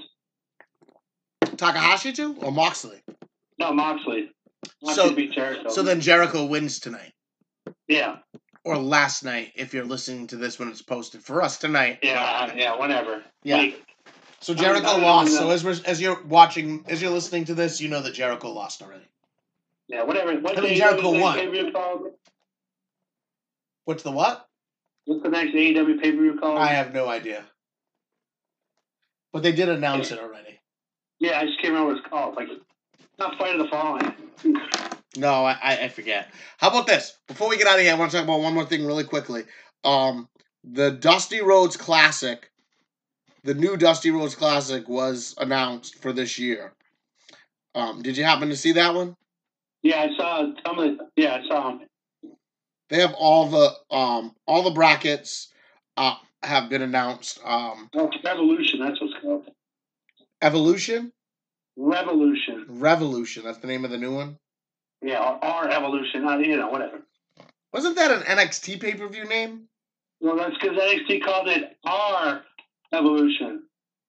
Speaker 1: Takahashi too or Moxley?
Speaker 2: No, Moxley. Moxley
Speaker 1: So-
Speaker 2: beat Jericho.
Speaker 1: So then Jericho wins tonight
Speaker 2: yeah,
Speaker 1: or last night if you're listening to this when it's posted. For us tonight.
Speaker 2: yeah, yeah, whatever.
Speaker 1: Yeah.
Speaker 2: Like,
Speaker 1: So
Speaker 2: I
Speaker 1: Jericho
Speaker 2: don't know,
Speaker 1: lost.
Speaker 2: no.
Speaker 1: So as we're, as you're watching, as you're listening to this, you know that Jericho lost already.
Speaker 2: yeah, whatever. What's
Speaker 1: I mean,
Speaker 2: the
Speaker 1: Jericho
Speaker 2: A E W
Speaker 1: won.
Speaker 2: pay-per-view called?
Speaker 1: What's the what?
Speaker 2: What's the next A E W pay per view called?
Speaker 1: I have no idea. But they did announce it already.
Speaker 2: Yeah, I just can't remember what it's called. Like, not Fight of the Fallen.
Speaker 1: No, I, I I forget. How about this? Before we get out of here, I want to talk about one more thing really quickly. Um, the Dusty Rhodes Classic, the new Dusty Rhodes Classic was announced for this year. Um, did you happen to see that one?
Speaker 2: Yeah, I saw some of the. Yeah, I saw them.
Speaker 1: They have all the um all the brackets uh have been announced. Um,
Speaker 2: Oh, it's Revolution. That's what's called.
Speaker 1: Evolution,
Speaker 2: Revolution.
Speaker 1: Revolution. That's the name of the new one.
Speaker 2: Yeah, or, or Evolution. Not you know, whatever.
Speaker 1: Wasn't that an N X T pay per view name?
Speaker 2: Well, that's because N X T called it our Evolution,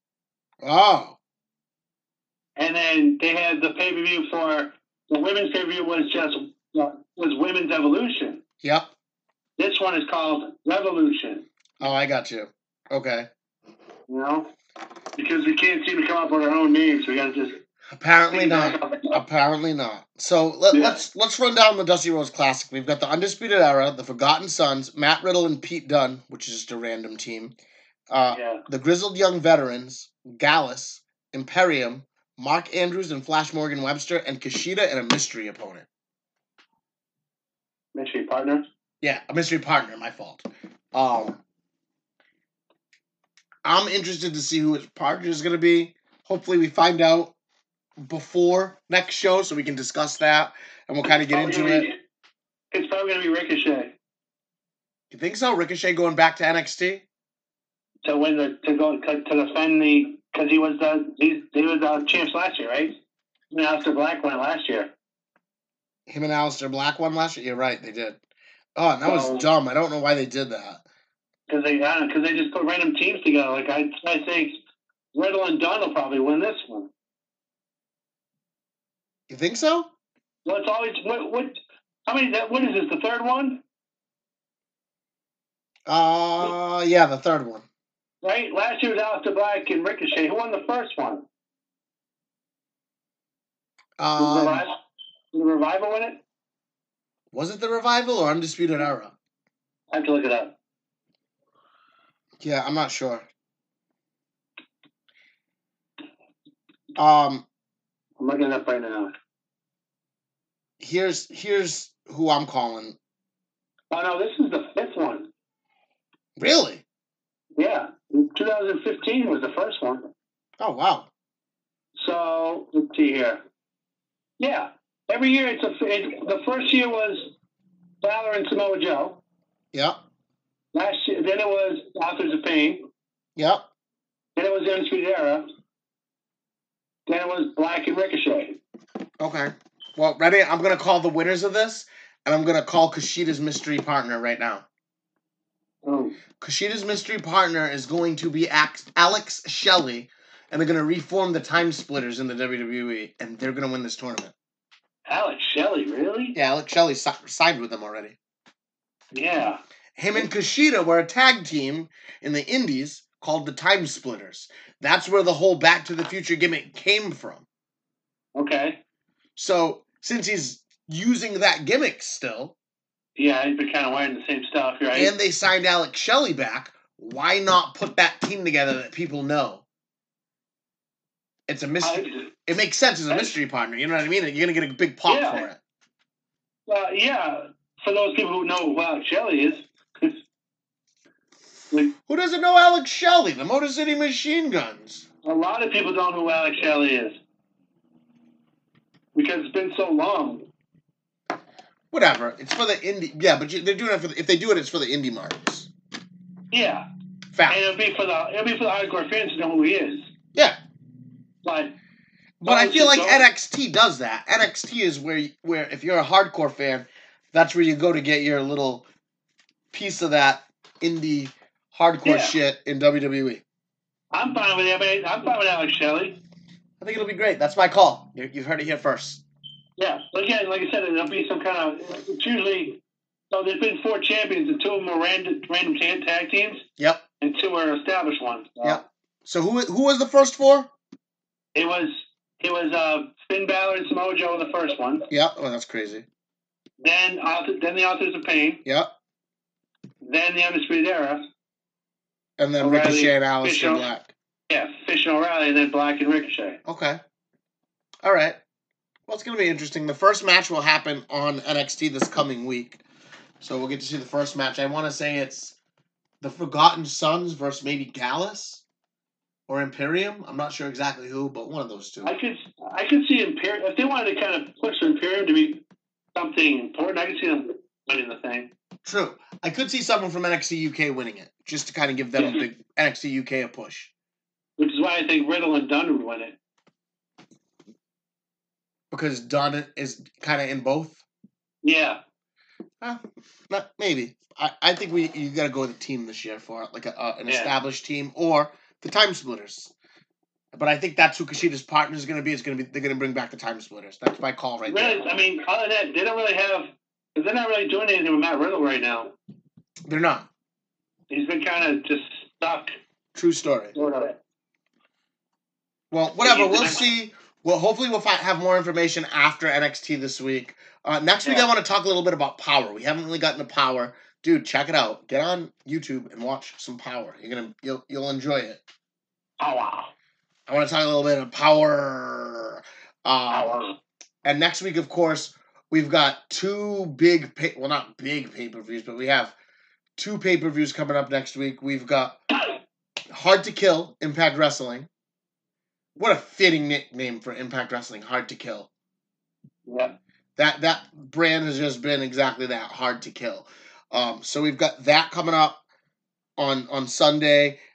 Speaker 1: Oh,
Speaker 2: and then they had the pay per view for the women's pay per view was just uh, was Women's Evolution.
Speaker 1: yep.
Speaker 2: This one is called Revolution.
Speaker 1: Oh, I got you. Okay.
Speaker 2: You know, because we can't seem to come up with our own names, so we got to just.
Speaker 1: Apparently not. Apparently not. So let,
Speaker 2: Yeah.
Speaker 1: let's let's run down the Dusty Rhodes Classic. We've got the Undisputed Era, the Forgotten Sons, Matt Riddle and Pete Dunne, which is just a random team. Uh,
Speaker 2: Yeah.
Speaker 1: the Grizzled Young Veterans, Gallus, Imperium, Mark Andrews and Flash Morgan Webster, and Kushida and a mystery opponent.
Speaker 2: Mystery partner.
Speaker 1: Yeah, a mystery partner. My fault. Um, I'm interested to see who his partner is going to be. Hopefully, we find out before next show so we can discuss that and we'll kind of get
Speaker 2: Probably
Speaker 1: into
Speaker 2: gonna
Speaker 1: it.
Speaker 2: be- It's probably going to be Ricochet.
Speaker 1: You think so? Ricochet going back to N X T?
Speaker 2: to win the to go to defend the because he was the he, he was the champs last year, right? I mean, Aleister Black won it last year.
Speaker 1: Him and Aleister Black won last year. You're right, they did. Oh, and that
Speaker 2: So-
Speaker 1: was dumb. I don't know why they did that.
Speaker 2: Because they because they just put random teams together. Like I I think Riddle and Dunn will probably win this one.
Speaker 1: You think so?
Speaker 2: Well, it's always what what how many that what is this the third one?
Speaker 1: Uh, yeah, the third one.
Speaker 2: Right? Last year was Aleister Black and Ricochet. Who won the first one? Did the,
Speaker 1: Um,
Speaker 2: Revival, did the Revival win it?
Speaker 1: was it the Revival or Undisputed Era?
Speaker 2: I have to look it up.
Speaker 1: Yeah, I'm not sure. Um,
Speaker 2: I'm looking it up right now.
Speaker 1: here's here's who I'm calling.
Speaker 2: Oh no, this is the fifth one.
Speaker 1: Really?
Speaker 2: Yeah, twenty fifteen was the first one.
Speaker 1: Oh wow.
Speaker 2: So let's see here. Yeah, every year it's a. It, the first year was Balor and Samoa Joe.
Speaker 1: Yep.
Speaker 2: Last year, then it was Authors of Pain.
Speaker 1: Yep.
Speaker 2: Then it was the Undisputed Era. Then it was Black and Ricochet.
Speaker 1: Okay. Well, ready? I'm gonna call the winners of this, and I'm gonna call Kushida's mystery partner right now.
Speaker 2: Oh,
Speaker 1: Kushida's mystery partner is going to be Ax- Alex Shelley, and they're gonna reform the Time Splitters in the W W E, and they're gonna win this tournament.
Speaker 2: Alex Shelley, really?
Speaker 1: Yeah, Alex Shelley si- signed with them already.
Speaker 2: Yeah.
Speaker 1: Him and Kushida were a tag team in the Indies called the Time Splitters. That's where the whole Back to the Future gimmick came from.
Speaker 2: Okay.
Speaker 1: So, since he's using that gimmick still,
Speaker 2: Yeah, he's been kind of wearing the same stuff, right?
Speaker 1: and they signed Alex Shelley back, why not put that team together that people know? It's a mystery.
Speaker 2: I,
Speaker 1: It makes sense as a
Speaker 2: I-
Speaker 1: mystery partner. You know what I mean? You're going to get a big pop
Speaker 2: Yeah.
Speaker 1: for it.
Speaker 2: uh, yeah, for those people who know who Alex Shelley is. like,
Speaker 1: Who doesn't know Alex Shelley? The Motor City Machine Guns.
Speaker 2: a lot of people don't know who Alex Shelley is. Because it's been so long.
Speaker 1: Whatever. It's for the indie. Yeah, but you, they're doing it for the, if they do it, it's for the indie marks.
Speaker 2: Yeah.
Speaker 1: Fact.
Speaker 2: And it'll be for the it'll be for the hardcore fans to know who he is.
Speaker 1: Yeah.
Speaker 2: But
Speaker 1: But I
Speaker 2: those
Speaker 1: feel
Speaker 2: who
Speaker 1: like
Speaker 2: don't-
Speaker 1: N X T does that. N X T is where, where if you're a hardcore fan, that's where you go to get your little piece of that indie hardcore
Speaker 2: Yeah.
Speaker 1: shit in W W E.
Speaker 2: I'm fine with it. I'm fine with Alex Shelley.
Speaker 1: I think it'll be great. That's my call. You- You've heard it here first.
Speaker 2: Yeah, but again, like I said, there'll be some kind of. It's usually so. There's been four champions, and two of them are random, random ta- tag teams,
Speaker 1: Yep.
Speaker 2: and two are established ones. So
Speaker 1: Yep. So who who was the first four?
Speaker 2: It was it was uh, Finn Balor and Samoa Joe in the first one.
Speaker 1: Yep. Oh, that's crazy.
Speaker 2: Then author, then the Authors of Pain.
Speaker 1: Yep.
Speaker 2: Then the Undisputed Era.
Speaker 1: And then
Speaker 2: O'Reilly,
Speaker 1: Ricochet and Aleister
Speaker 2: Fisher.
Speaker 1: Black.
Speaker 2: Yeah, Fish and O'Reilly, and then Black and Ricochet.
Speaker 1: Okay. All right. Well, it's going to be interesting. The first match will happen on N X T this coming week. So we'll get to see the first match. I want to say it's the Forgotten Sons versus maybe Gallus or Imperium. I'm not sure exactly who, but one of those two.
Speaker 2: I could I could see Imperium if they wanted to kind of push Imperium to be something important. I could see them winning the thing.
Speaker 1: True. I could see someone from N X T U K winning it, just to kind of give them
Speaker 2: Yeah.
Speaker 1: the N X T U K a push.
Speaker 2: Which is why I think Riddle and Dunn would win it.
Speaker 1: Because Dunn is kind of in both.
Speaker 2: Yeah.
Speaker 1: Uh, not, maybe. I, I think we you got to go with a team this year for it, like a, uh, an
Speaker 2: Yeah.
Speaker 1: established team or the Time Splitters. But I think that's who Kushida's partner is going to be. It's going to be they're going to bring back the Time Splitters. That's my call right
Speaker 2: Really,
Speaker 1: there.
Speaker 2: I mean, other than that, they don't really have. They're not really doing anything with Matt Riddle right now.
Speaker 1: They're not.
Speaker 2: He's been kind of just stuck.
Speaker 1: True story.
Speaker 2: Sort of.
Speaker 1: Well, whatever.
Speaker 2: Yeah,
Speaker 1: We'll
Speaker 2: but I-
Speaker 1: see. Well, hopefully we'll fi- have more information after N X T this week. Uh, next week
Speaker 2: Yeah.
Speaker 1: I want to talk a little bit about Power. We haven't really gotten to Power. Dude, check it out. Get on YouTube and watch some Power. You're gonna you'll you'll enjoy it.
Speaker 2: Oh wow.
Speaker 1: I want to talk a little bit of Power. Uh,
Speaker 2: Power.
Speaker 1: And next week, of course, we've got two big, pay- well, not big pay-per-views, but we have two pay-per-views coming up next week. We've got Hard to Kill, Impact Wrestling. What a fitting nickname for Impact Wrestling, Hard to Kill.
Speaker 2: Yeah.
Speaker 1: That that brand has just been exactly that, Hard to Kill. Um, so we've got that coming up on, on Sunday.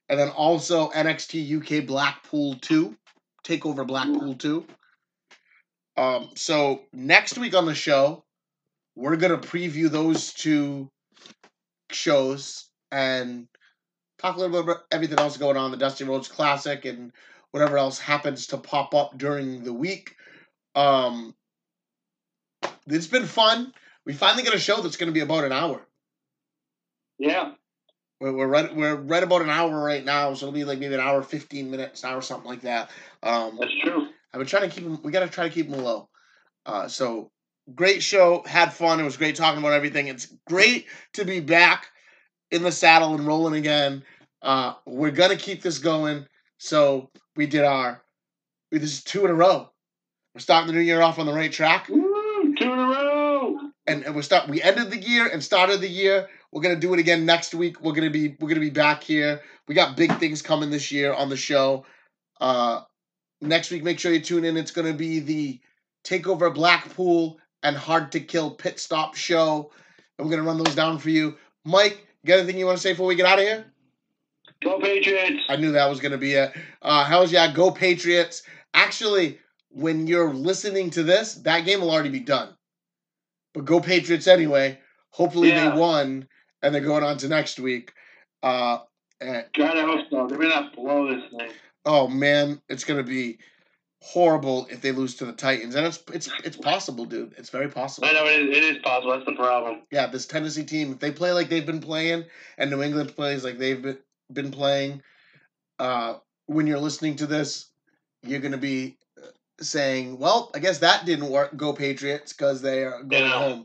Speaker 1: and then also N X T U K Blackpool two, TakeOver Blackpool two. Um, so next week on the show, we're gonna preview those two shows and talk a little bit about everything else going on, the Dusty Rhodes Classic and whatever else happens to pop up during the week. Um, it's been fun. We finally got a show that's going to be about an hour.
Speaker 2: Yeah.
Speaker 1: We're we're right, we're right about an hour right now, so it'll be like maybe an hour, fifteen minutes, an hour, something like that. Um,
Speaker 2: That's true.
Speaker 1: I've been trying to keep them, we got to try to keep them low. Uh, so, great show. Had fun. It was great talking about everything. It's great to be back in the saddle and rolling again. Uh, we're going to keep this going. So, we did our, this is two in a row. We're starting the new year off on the right track.
Speaker 2: Woo, two in a row.
Speaker 1: And, and we start. We ended the year and started the year. We're gonna do it again next week. We're gonna be we're gonna be back here. We got big things coming this year on the show. Uh, next week, make sure you tune in. It's gonna be the TakeOver Blackpool and Hard to Kill Pit Stop show, and we're gonna run those down for you. Mike, you got anything you want to say before we get out of here?
Speaker 2: Go Patriots!
Speaker 1: I knew that was gonna be it. Uh, hell's yeah, go Patriots! Actually, when you're listening to this, that game will already be done. But go Patriots anyway. Hopefully
Speaker 2: Yeah.
Speaker 1: they won, and they're going on to next week. Uh, and,
Speaker 2: God, I hope so. They're going to blow this thing.
Speaker 1: oh, man, it's going to be horrible if they lose to the Titans. And it's it's it's possible, dude. It's very possible.
Speaker 2: I know, it is, it is possible. That's the problem.
Speaker 1: Yeah, this Tennessee team, if they play like they've been playing, and New England plays like they've been, been playing, uh, when you're listening to this, you're going to be saying, well, I guess that didn't work. Go Patriots, because they are going
Speaker 2: Yeah.
Speaker 1: home.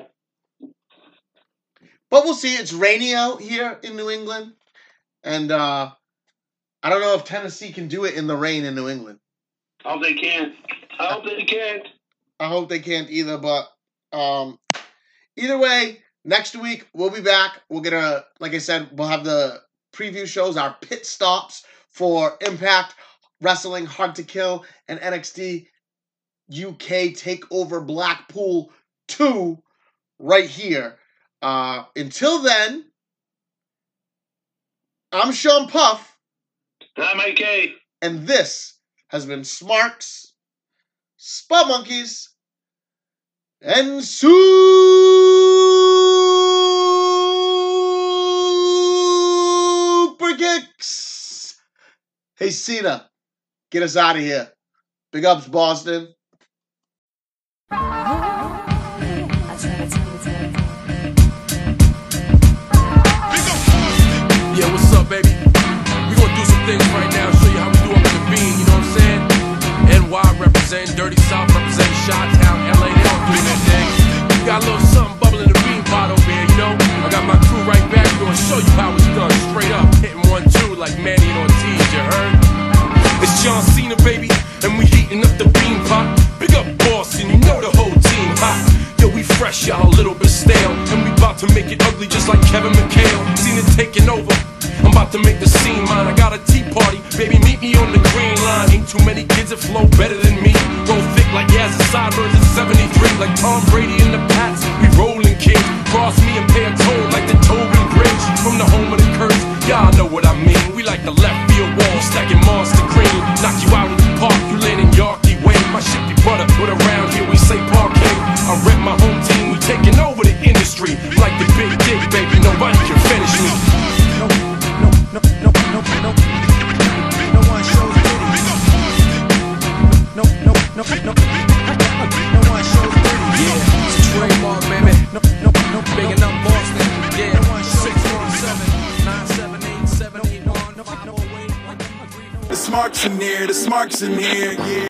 Speaker 1: But we'll see. It's rainy out here in New England. And uh, I don't know if Tennessee can do it in the rain in New England.
Speaker 2: I hope they can't. I hope they can't.
Speaker 1: I hope they can't either. But um, either way, next week we'll be back. We're going to, like I said, we'll have the preview shows, our pit stops for Impact Wrestling, Hard to Kill, and N X T U K TakeOver Blackpool two right here. Uh, until then, I'm Sean Puff.
Speaker 2: I'm A K.
Speaker 1: And this has been Smarks, Spa Monkeys, and Super Kicks. Hey, Cena, get us out of here. Big ups, Boston.
Speaker 3: Yeah, what's up, baby? We gonna do some things right now, show you how we do them in the bean, you know what I'm saying? N Y representing, Dirty South representing, Chi-Town, L A, they all doing their thing. We got a little something bubbling in the bean pot over here, you know? I got my crew right back, we gonna show you how it's done, straight up, hitting one, two, like Manny and Ortiz, you heard? It's John Cena, baby, and we heating up the bean pot. Big up Boston, you know the whole team hot. Yo, we fresh, y'all, a little bit stale, and we about to make it ugly just like Kevin McHale. Cena taking over, I'm about to make the scene mine. I got a tea party, baby, meet me on the green line. Ain't too many kids that flow better than me. Roll thick like Yazzie Sideburns in seventy-three, like Tom Brady in the Pats. We rolling kids, cross me and pay a toll like the Tobin Bridge. From the home of the curse, y'all know what I mean. We like the left field wall, stacking monster cream. Knock you out in the park, you land in Yorkie way. My shit be butter, but around here we say parquet. I rep my home team, we taking over the industry. Like the big dick, baby, nobody can finish me.
Speaker 4: No, no, no, no, no, no, no one shows pity. No, no, no, no, no one shows pity.
Speaker 3: Yeah, it's trademark, baby.
Speaker 4: No, no, no,
Speaker 3: Bigging up Boston. Yeah,
Speaker 4: no one shows
Speaker 3: six one seven, nine seven eight, seven eight one.
Speaker 4: no, no, no,
Speaker 3: five oh eight, one three.
Speaker 5: The smarks in here, the smarks in here, yeah.